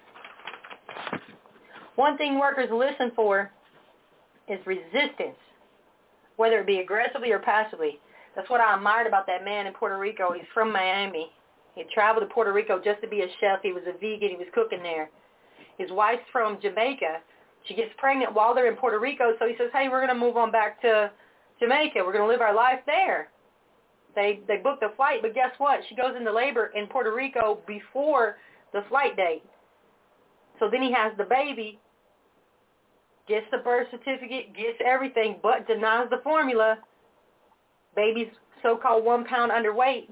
One thing workers listen for is resistance, whether it be aggressively or passively. That's what I admired about that man in Puerto Rico. He's from Miami. He traveled to Puerto Rico just to be a chef. He was a vegan. He was cooking there. His wife's from Jamaica. She gets pregnant while they're in Puerto Rico, so he says, hey, we're going to move on back to Jamaica. We're going to live our life there. They booked a flight, but guess what? She goes into labor in Puerto Rico before the flight date. So then he has the baby, gets the birth certificate, gets everything, but denies the formula. Baby's so-called 1 pound underweight.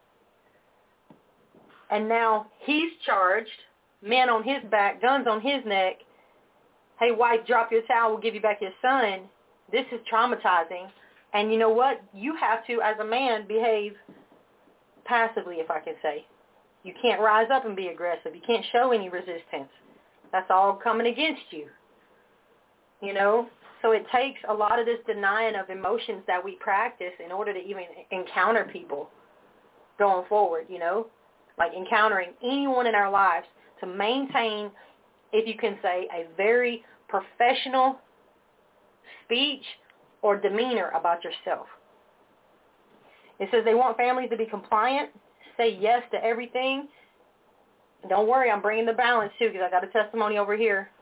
And now he's charged, men on his back, guns on his neck. Hey, wife, drop your towel, we'll give you back your son. This is traumatizing. And you know what? You have to, as a man, behave passively, if I can say. You can't rise up and be aggressive. You can't show any resistance. That's all coming against you. So it takes a lot of this denying of emotions that we practice in order to even encounter people going forward, like encountering anyone in our lives, to maintain, if you can say, a very professional speech or demeanor about yourself. It says they want families to be compliant, say yes to everything. Don't worry, I'm bringing the balance too, because I got a testimony over here.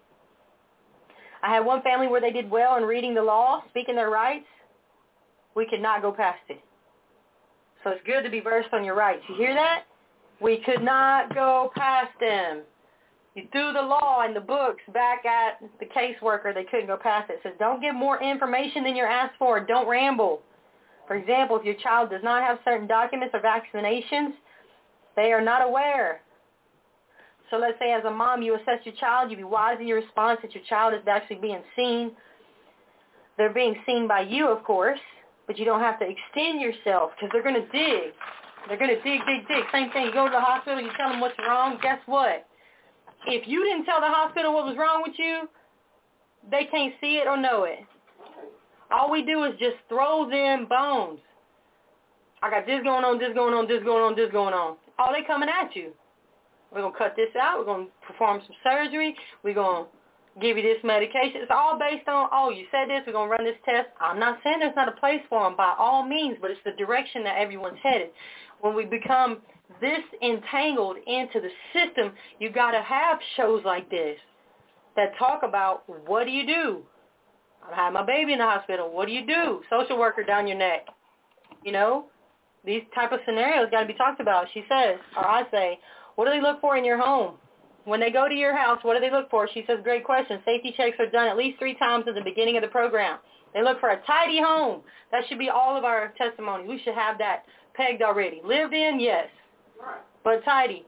I had one family where they did well in reading the law, speaking their rights. We could not go past it. So it's good to be versed on your rights. You hear that? We could not go past them. You threw the law and the books back at the caseworker. They couldn't go past it. It says don't give more information than you're asked for. Don't ramble. For example, if your child does not have certain documents or vaccinations, they are not aware. So let's say as a mom, you assess your child, you be wise in your response that your child is actually being seen They're being seen by you, of course, but you don't have to extend yourself because they're going to dig. They're going to dig. Same thing. You go to the hospital, you tell them what's wrong. Guess what? If you didn't tell the hospital what was wrong with you, they can't see it or know it. All we do is just throw them bones. I got this going on, this going on, this going on, this going on. Oh, they coming at you. We're going to cut this out. We're going to perform some surgery. We're going to give you this medication. It's all based on, oh, you said this, we're going to run this test. I'm not saying there's not a place for them by all means, but it's the direction that everyone's headed. When we become this entangled into the system, you got to have shows like this that talk about what do you do? I had my baby in the hospital. What do you do? Social worker down your neck. You know, these type of scenarios got to be talked about. She says, or I say, what do they look for in your home? When they go to your house, what do they look for? She says, great question. Safety checks are done at least 3 times at the beginning of the program. They look for a tidy home. That should be all of our testimony. We should have that pegged already. Lived in, yes, but tidy.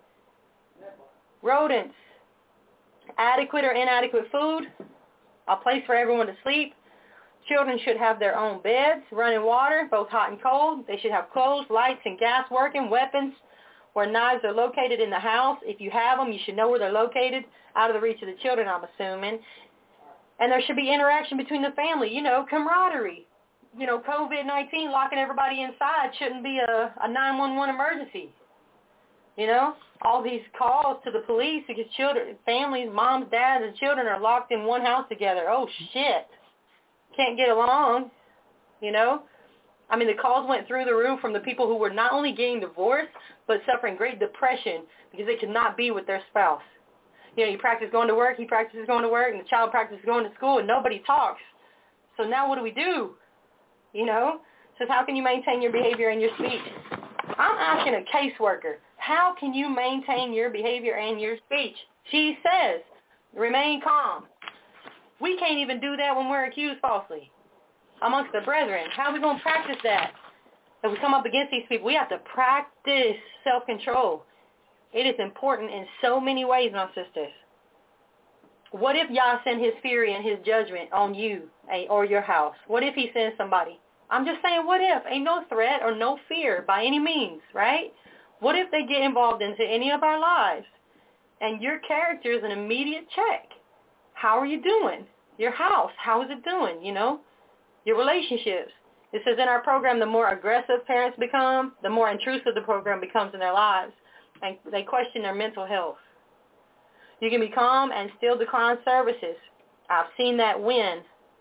Rodents. Adequate or inadequate food. A place for everyone to sleep. Children should have their own beds, running water, both hot and cold. They should have clothes, lights, and gas working, weapons, where knives are located in the house. If you have them, you should know where they're located, out of the reach of the children, I'm assuming. And there should be interaction between the family, you know, camaraderie. You know, COVID-19, locking everybody inside shouldn't be a 911 emergency. You know, all these calls to the police because children, families, moms, dads, and children are locked in one house together. Oh, shit. Can't get along, you know. I mean, the calls went through the roof from the people who were not only getting divorced, but suffering great depression because they could not be with their spouse. You know, you practice going to work, he practices going to work, and the child practices going to school, and nobody talks. So now what do we do? You know? Says, how can you maintain your behavior and your speech? I'm asking a caseworker, how can you maintain your behavior and your speech? She says, remain calm. We can't even do that when we're accused falsely amongst the brethren. How are we going to practice that? If we come up against these people, we have to practice self-control. It is important in so many ways, my sisters. What if Yah send his fury and his judgment on you or your house? What if he sends somebody? I'm just saying, what if? Ain't no threat or no fear by any means, right? What if they get involved into any of our lives? And your character is an immediate check. How are you doing? Your house, how is it doing, you know? Your relationships. It says in our program, the more aggressive parents become, the more intrusive the program becomes in their lives. And they question their mental health. You can be calm and still decline services. I've seen that win.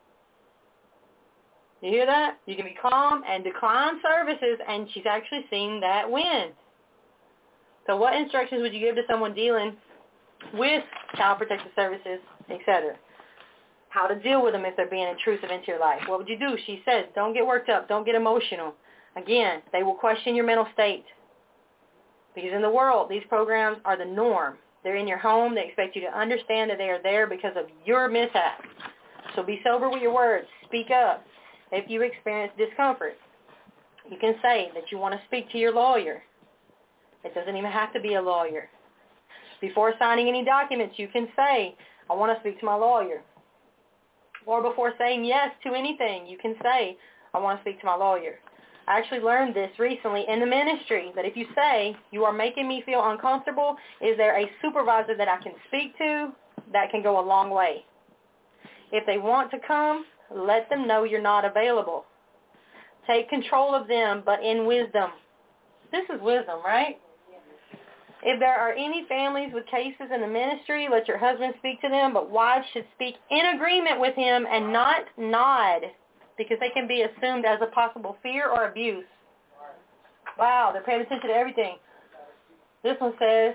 You hear that? You can be calm and decline services, and she's actually seen that win. So what instructions would you give to someone dealing with child protective services, etc.? How to deal with them if they're being intrusive into your life. What would you do? She says, don't get worked up. Don't get emotional. Again, they will question your mental state. Because in the world, these programs are the norm. They're in your home. They expect you to understand that they are there because of your mishap. So be sober with your words. Speak up. If you experience discomfort, you can say that you want to speak to your lawyer. It doesn't even have to be a lawyer. Before signing any documents, you can say, I want to speak to my lawyer. Or before saying yes to anything, you can say, I want to speak to my lawyer. I actually learned this recently in the ministry, that if you say, you are making me feel uncomfortable, is there a supervisor that I can speak to? That can go a long way. If they want to come, let them know you're not available. Take control of them, but in wisdom. This is wisdom, right? If there are any families with cases in the ministry, let your husband speak to them, but wives should speak in agreement with him and not nod, because they can be assumed as a possible fear or abuse. Wow, they're paying attention to everything. This one says,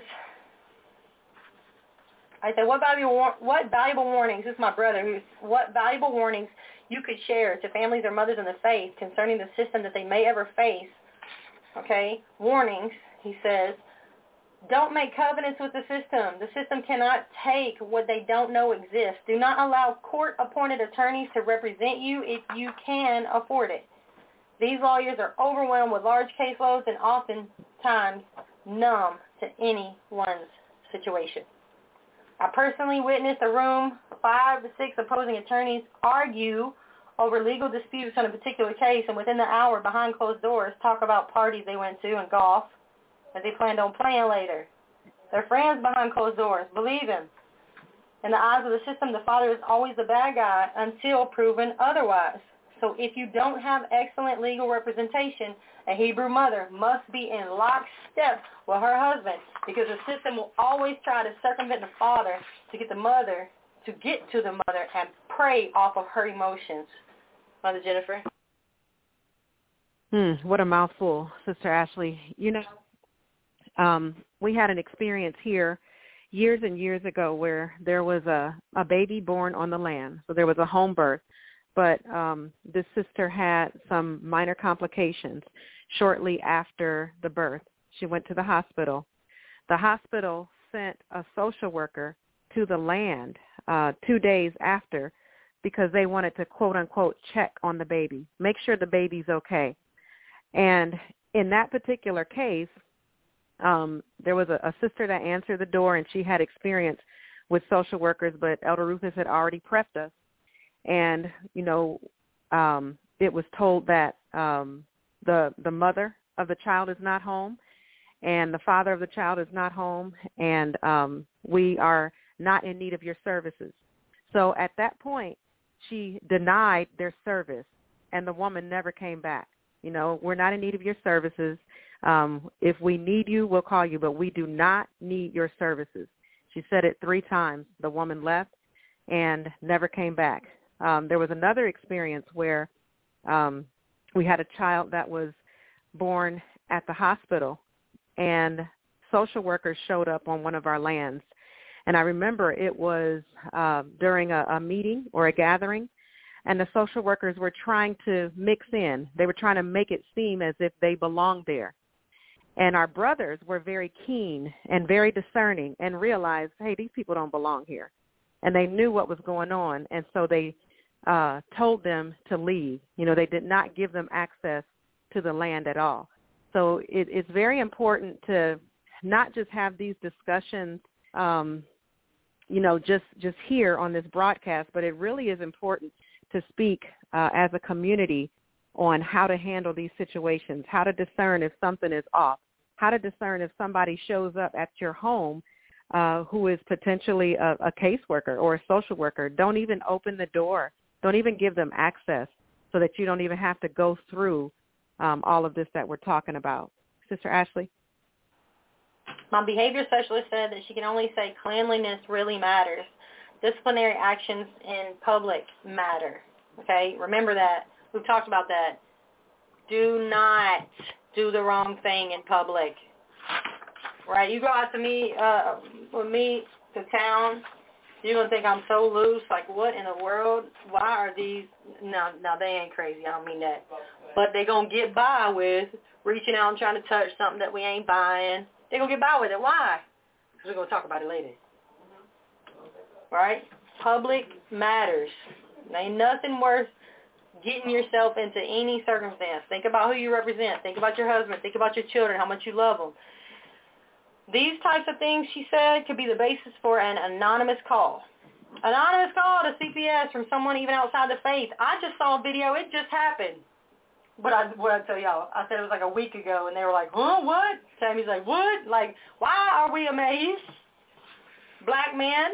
I said, what valuable warnings, this is my brother, what valuable warnings you could share to families or mothers in the faith concerning the system that they may ever face. Okay, warnings, he says. Don't make covenants with the system. The system cannot take what they don't know exists. Do not allow court-appointed attorneys to represent you if you can afford it. These lawyers are overwhelmed with large caseloads and oftentimes numb to anyone's situation. I personally witnessed a room, 5 to 6 opposing attorneys argue over legal disputes on a particular case, and within the hour, behind closed doors, talk about parties they went to and golf that they planned on playing later. They're friends behind closed doors. Believe him. In the eyes of the system, the father is always the bad guy until proven otherwise. So if you don't have excellent legal representation, a Hebrew mother must be in lockstep with her husband, because the system will always try to circumvent the father to get to the mother and prey off of her emotions. Mother Jennifer?
What a mouthful, Sister Ashley. You know, we had an experience here years and years ago where there was a baby born on the land. So there was a home birth. But this sister had some minor complications shortly after the birth. She went to the hospital. The hospital sent a social worker to the land 2 days after because they wanted to, quote, unquote, check on the baby, make sure the baby's okay. And in that particular case, there was a sister that answered the door, and she had experience with social workers, but Elder Rufus had already prepped us. And, you know, it was told that the mother of the child is not home and the father of the child is not home, and we are not in need of your services. So at that point, she denied their service, and the woman never came back. You know, we're not in need of your services. If we need you, we'll call you, but we do not need your services. She said it 3 times. The woman left and never came back. There was another experience where we had a child that was born at the hospital, and social workers showed up on one of our lands. And I remember it was during a meeting or a gathering, and the social workers were trying to mix in. They were trying to make it seem as if they belonged there. And our brothers were very keen and very discerning and realized, hey, these people don't belong here. And they knew what was going on, and so they told them to leave. You know, they did not give them access to the land at all. So it's very important to not just have these discussions, you know, just here on this broadcast, but it really is important to speak as a community on how to handle these situations, how to discern if something is off, how to discern if somebody shows up at your home who is potentially a caseworker or a social worker. Don't even open the door. Don't even give them access so that you don't even have to go through all of this that we're talking about. Sister Ashley?
My behavior specialist said that she can only say cleanliness really matters. Disciplinary actions in public matter. Okay? Remember that. We've talked about that. Do not do the wrong thing in public. Right? You go out to me, with me to town, you're going to think I'm so loose. Like, what in the world? Why are these? No, they ain't crazy. I don't mean that. But they're going to get by with reaching out and trying to touch something that we ain't buying. They're going to get by with it. Why? Because we're going to talk about it later. Right? Public matters. There ain't nothing worth getting yourself into any circumstance. Think about who you represent. Think about your husband. Think about your children, how much you love them. These types of things, she said, could be the basis for an anonymous call. Anonymous call to CPS from someone even outside the faith. I just saw a video. It just happened. What I tell y'all, I said it was like a week ago, and they were like, huh, what? Tammy's like, what? Like, why are we amazed? A black man,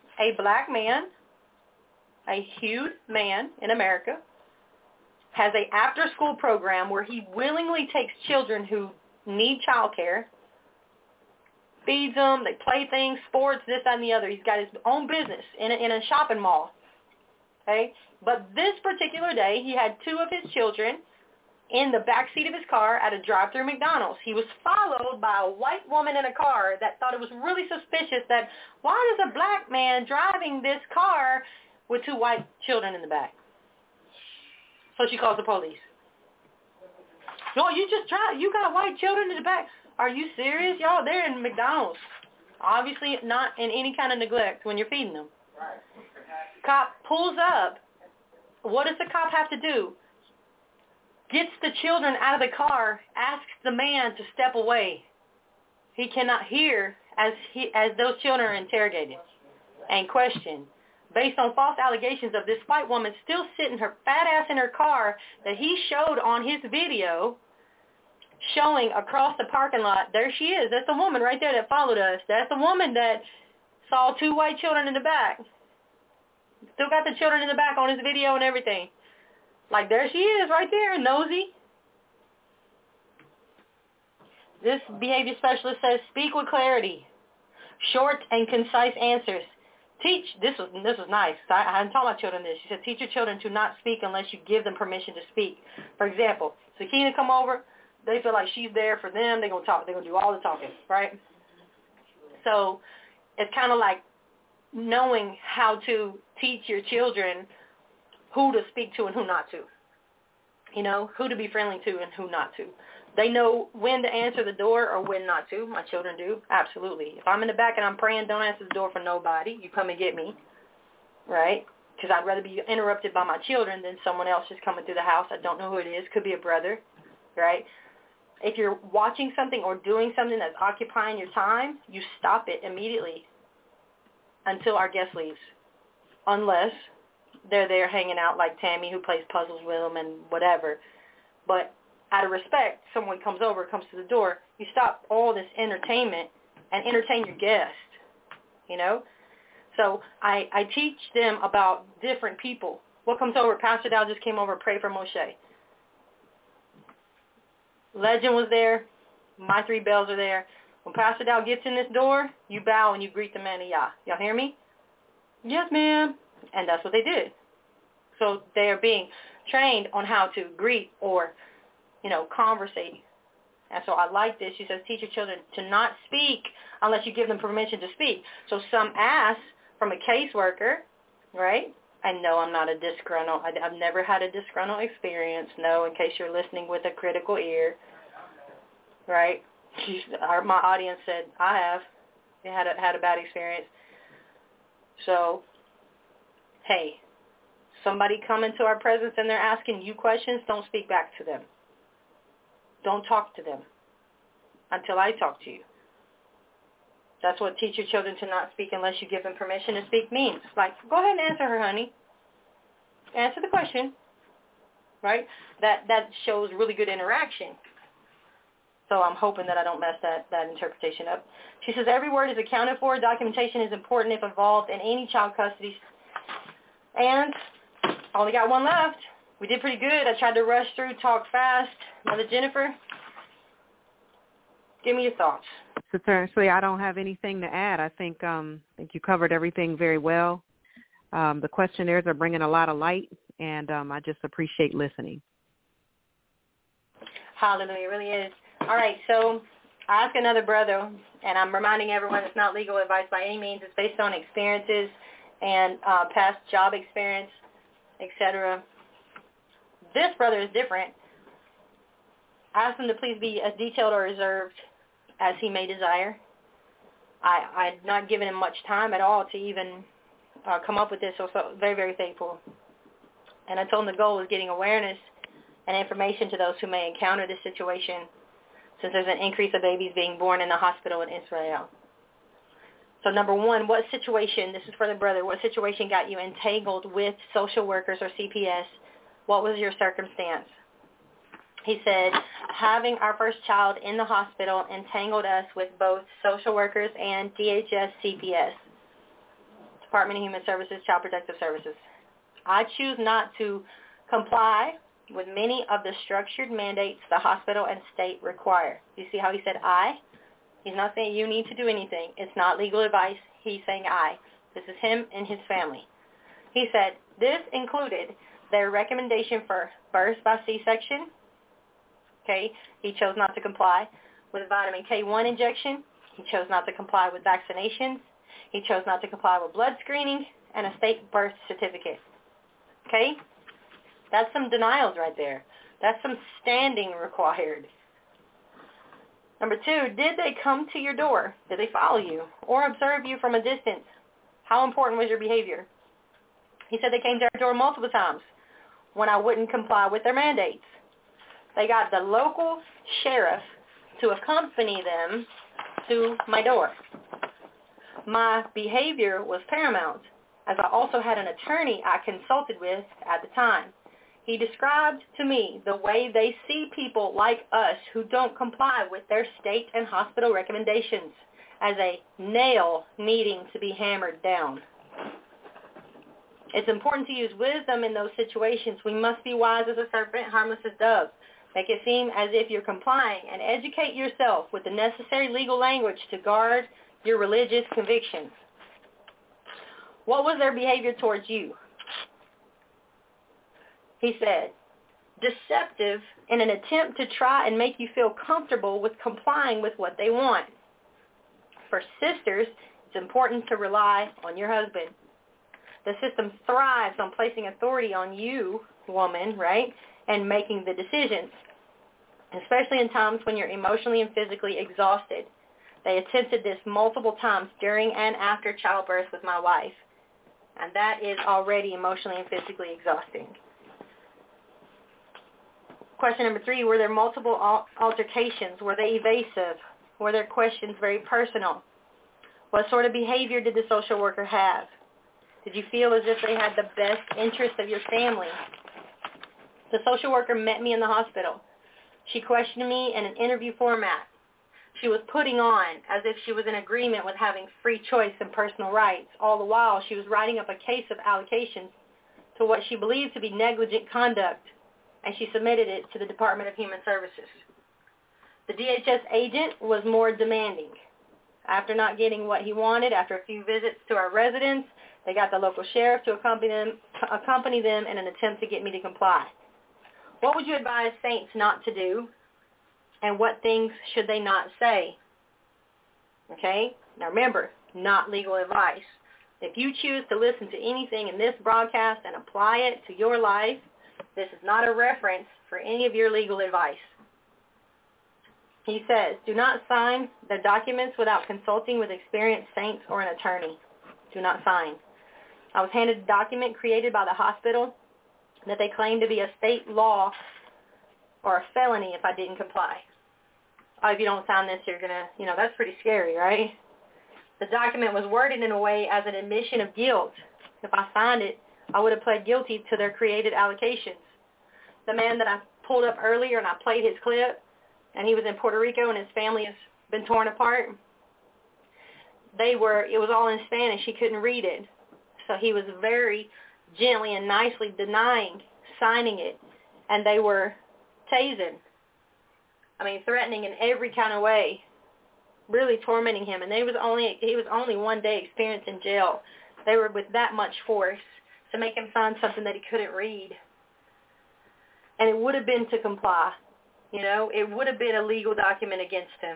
a huge man in America, has a after-school program where he willingly takes children who need child care, feeds them, they play things, sports, this, that, and the other. He's got his own business in a shopping mall. Okay? But this particular day, he had 2 of his children in the back seat of his car at a drive-thru McDonald's. He was followed by a white woman in a car that thought it was really suspicious that why is a black man driving this car with 2 white children in the back? So she calls the police. No, you got white children in the back. Are you serious? Y'all, they're in McDonald's. Obviously not in any kind of neglect when you're feeding them. Right. Cop pulls up. What does the cop have to do? Gets the children out of the car, asks the man to step away. He cannot hear as those children are interrogated and questioned based on false allegations of this white woman still sitting her fat ass in her car that he showed on his video, showing across the parking lot. There she is. That's the woman right there that followed us. That's the woman that saw 2 white children in the back. Still got the children in the back on his video and everything. Like, there she is right there, nosy. This behavior specialist says, speak with clarity, short and concise answers. Teach, this was nice. I hadn't taught my children this. She said, teach your children to not speak unless you give them permission to speak. For example, Sakina come over, they feel like she's there for them. They're going to talk. They're going to do all the talking, right? So it's kind of like knowing how to teach your children who to speak to and who not to. You know, who to be friendly to and who not to. They know when to answer the door or when not to. My children do. Absolutely. If I'm in the back and I'm praying, don't answer the door for nobody. You come and get me, right? Because I'd rather be interrupted by my children than someone else just coming through the house. I don't know who it is. Could be a brother, right? If you're watching something or doing something that's occupying your time, you stop it immediately until our guest leaves, unless they're there hanging out like Tammy, who plays puzzles with them and whatever. But out of respect, someone comes over, comes to the door, you stop all this entertainment and entertain your guest, you know? So I teach them about different people. What comes over? Pastor Dow just came over and prayed for Moshe. Legend was there. My 3 bells are there. When Pastor Dow gets in this door, you bow and you greet the man of Yah. Y'all hear me? Yes, ma'am. And that's what they did. So they are being trained on how to greet or, you know, conversate. And so I like this. She says, teach your children to not speak unless you give them permission to speak. So some ask from a caseworker, right? And no, I'm not a disgruntled. I've never had a disgruntled experience. No, in case you're listening with a critical ear, right? My audience said, I have. They had a bad experience. So, hey, somebody come into our presence and they're asking you questions, don't speak back to them. Don't talk to them until I talk to you. That's what teach your children to not speak unless you give them permission to speak means. Like, go ahead and answer her, honey. Answer the question, right? That shows really good interaction. So I'm hoping that I don't mess that interpretation up. She says, every word is accounted for. Documentation is important if involved in any child custody. And I only got 1 left. We did pretty good. I tried to rush through, talk fast. Mother Jennifer, give me your thoughts.
Sincerely, I don't have anything to add. I think you covered everything very well. The questionnaires are bringing a lot of light, and I just appreciate listening.
Hallelujah, it really is. All right, so I ask another brother, and I'm reminding everyone it's not legal advice by any means. It's based on experiences and past job experience, etc. This brother is different. I ask him to please be as detailed or reserved as he may desire. I'd not given him much time at all to even come up with this, so very, very thankful. And I told him the goal was getting awareness and information to those who may encounter this situation, since there's an increase of babies being born in the hospital in Israel. So number 1, what situation, this is for the brother, what situation got you entangled with social workers or CPS? What was your circumstance? He said, having our first child in the hospital entangled us with both social workers and DHS CPS, Department of Human Services, Child Protective Services. I choose not to comply with many of the structured mandates the hospital and state require. You see how he said I? He's not saying you need to do anything. It's not legal advice. He's saying I. This is him and his family. He said this included their recommendation for birth by C-section. Okay, he chose not to comply with vitamin K1 injection. He chose not to comply with vaccinations. He chose not to comply with blood screening and a state birth certificate. Okay? That's some denials right there. That's some standing required. Number 2, did they come to your door? Did they follow you or observe you from a distance? How important was your behavior? He said they came to our door multiple times when I wouldn't comply with their mandates. They got the local sheriff to accompany them to my door. My behavior was paramount. as I also had an attorney I consulted with at the time. He described to me the way they see people like us who don't comply with their state and hospital recommendations as a nail needing to be hammered down. It's important to use wisdom in those situations. We must be wise as a serpent, harmless as doves. Make it seem as if you're complying, and educate yourself with the necessary legal language to guard your religious convictions. What was their behavior towards you? He said, deceptive in an attempt to try and make you feel comfortable with complying with what they want. For sisters, it's important to rely on your husband. The system thrives on placing authority on you, woman, right, and making the decisions, especially in times when you're emotionally and physically exhausted. They attempted this multiple times during and after childbirth with my wife, and that is already emotionally and physically exhausting. Question number 3, were there multiple altercations? Were they evasive? Were their questions very personal? What sort of behavior did the social worker have? Did you feel as if they had the best interest of your family? The social worker met me in the hospital. She questioned me in an interview format. She was putting on as if she was in agreement with having free choice and personal rights. All the while, she was writing up a case of allocations to what she believed to be negligent conduct, and she submitted it to the Department of Human Services. The DHS agent was more demanding. After not getting what he wanted, after a few visits to our residence, they got the local sheriff to accompany them in an attempt to get me to comply. What would you advise saints not to do? And what things should they not say? Okay? Now remember, not legal advice. If you choose to listen to anything in this broadcast and apply it to your life, this is not a reference for any of your legal advice. He says, do not sign the documents without consulting with experienced saints or an attorney. Do not sign. I was handed a document created by the hospital that they claimed to be a state law or a felony if I didn't comply. Oh, if you don't sign this, you're going to, that's pretty scary, right? The document was worded in a way as an admission of guilt. If I signed it, I would have pled guilty to their created allocations. The man that I pulled up earlier and I played his clip, and he was in Puerto Rico and his family has been torn apart. It was all in Spanish. He couldn't read it. So he was very gently and nicely denying signing it. And they were tasing. Threatening in every kind of way. Really tormenting him. And he was only 1 day experience in jail. They were with that much force to make him sign something that he couldn't read. And it would have been to comply. It would have been a legal document against him.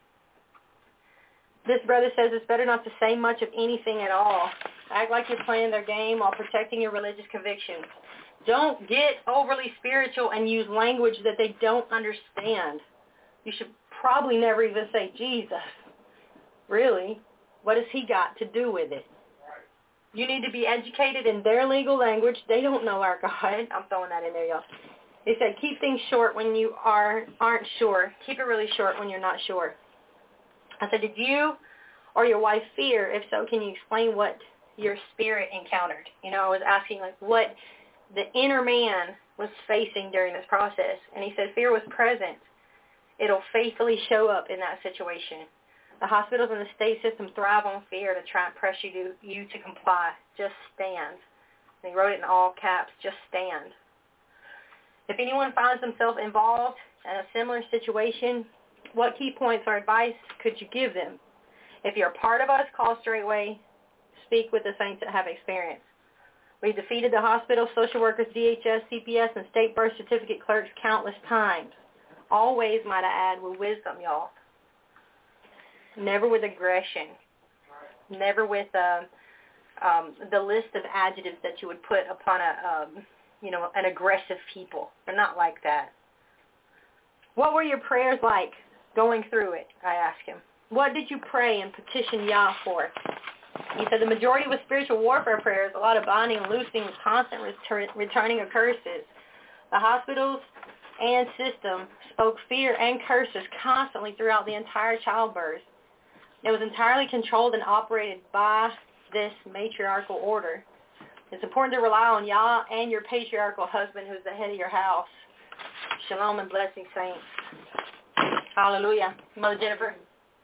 This brother says it's better not to say much of anything at all. Act like you're playing their game while protecting your religious convictions. Don't get overly spiritual and use language that they don't understand. You should probably never even say Jesus. Really? What has he got to do with it? You need to be educated in their legal language. They don't know our God. I'm throwing that in there, y'all. They said, keep things short when you aren't sure. Keep it really short when you're not sure. I said, did you or your wife fear? If so, can you explain what your spirit encountered? I was asking what the inner man was facing during this process. And he said, fear was present. It'll faithfully show up in that situation. The hospitals and the state system thrive on fear to try and pressure you to comply. Just stand. And he wrote it in all caps, just stand. If anyone finds themselves involved in a similar situation, what key points or advice could you give them? If you're a part of us, call straightway. Speak with the saints that have experience. We've defeated the hospital, social workers, DHS, CPS, and state birth certificate clerks countless times. Always, might I add, with wisdom, y'all. Never with aggression. Never with the list of adjectives that you would put upon an aggressive people. They're not like that. What were your prayers like going through it? I asked him. What did you pray and petition Yah for? He said the majority was spiritual warfare prayers, a lot of binding and loosing with constant returning of curses. The hospitals and system spoke fear and curses constantly throughout the entire childbirth. It was entirely controlled and operated by this matriarchal order. It's important to rely on Yah and your patriarchal husband who's the head of your house. Shalom and blessing, saints. Hallelujah. Mother Jennifer.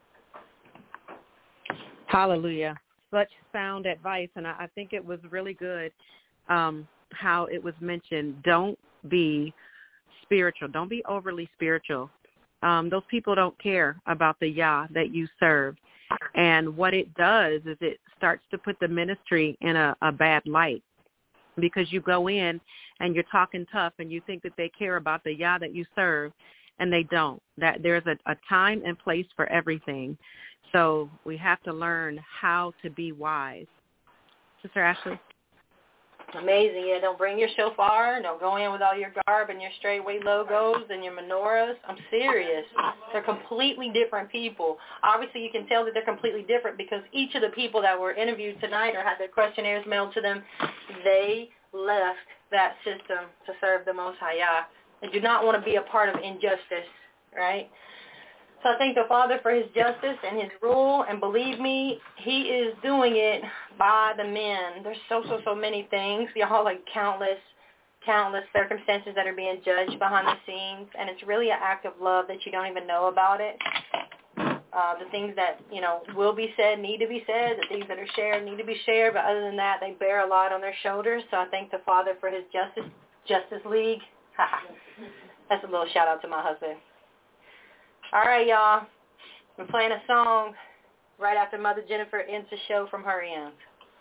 Hallelujah. Such sound advice, and I think it was really good how it was mentioned. Don't be spiritual. Don't be overly spiritual. Those people don't care about the Yah that you serve. And what it does is it starts to put the ministry in a bad light, because you go in and you're talking tough and you think that they care about the Yah that you serve, and they don't. That there's a time and place for everything. So we have to learn how to be wise. Sister Ashley?
Amazing. Yeah, don't bring your shofar. Don't go in with all your garb and your straightway logos and your menorahs. I'm serious. They're completely different people. Obviously, you can tell that they're completely different because each of the people that were interviewed tonight or had their questionnaires mailed to them, they left that system to serve the Most High Yah. They do not want to be a part of injustice, right? So I thank the Father for his justice and his rule, and believe me, he is doing it by the men. There's so many things. Y'all, like countless circumstances that are being judged behind the scenes, and it's really an act of love that you don't even know about it. The things that, will be said need to be said. The things that are shared need to be shared, but other than that, they bear a lot on their shoulders. So I thank the Father for his Justice League. That's a little shout out to my husband. All right, y'all. I'm playing a song right after Mother Jennifer ends the show from her end.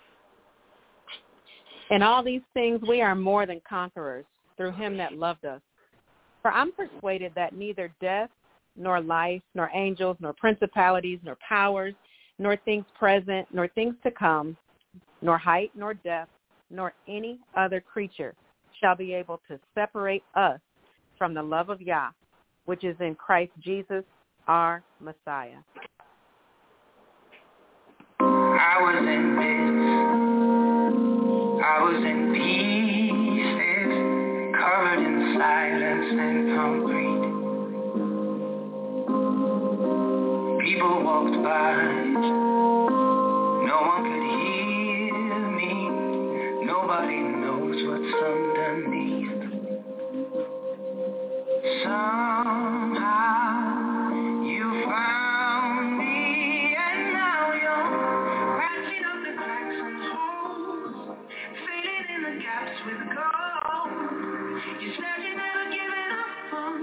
In all these things we are more than conquerors through him that loved us. For I'm persuaded that neither death, nor life, nor angels, nor principalities, nor powers, nor things present, nor things to come, nor height, nor depth, nor any other creature shall be able to separate us from the love of Yah, which is in Christ Jesus, our Messiah.
I was in bits, I was in pieces, covered in silence and concrete. People walked by, no one could hear me, nobody knows what's underneath. Somehow you found me, and now you're patching up the cracks and holes, filling in the gaps with gold. You said you never given up on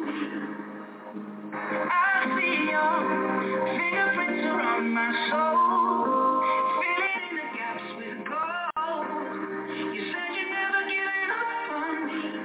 me. I see your fingerprints around my soul, filling in the gaps with gold. You said you never given up on me.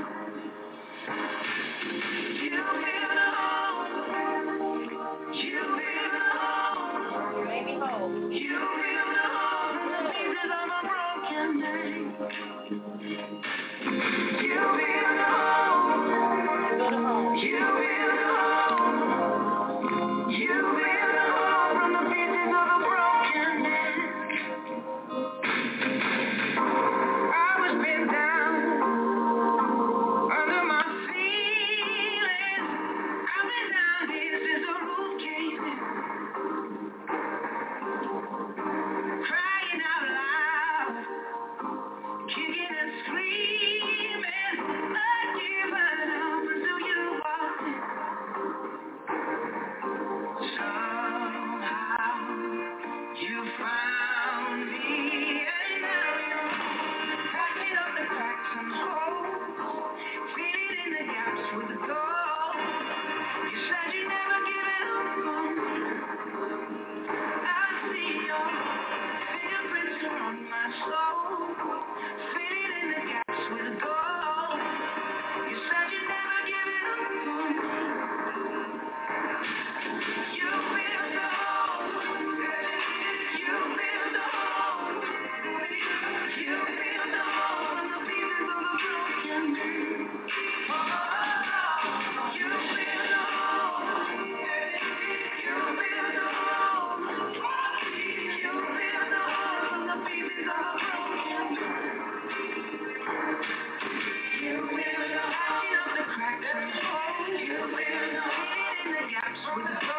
With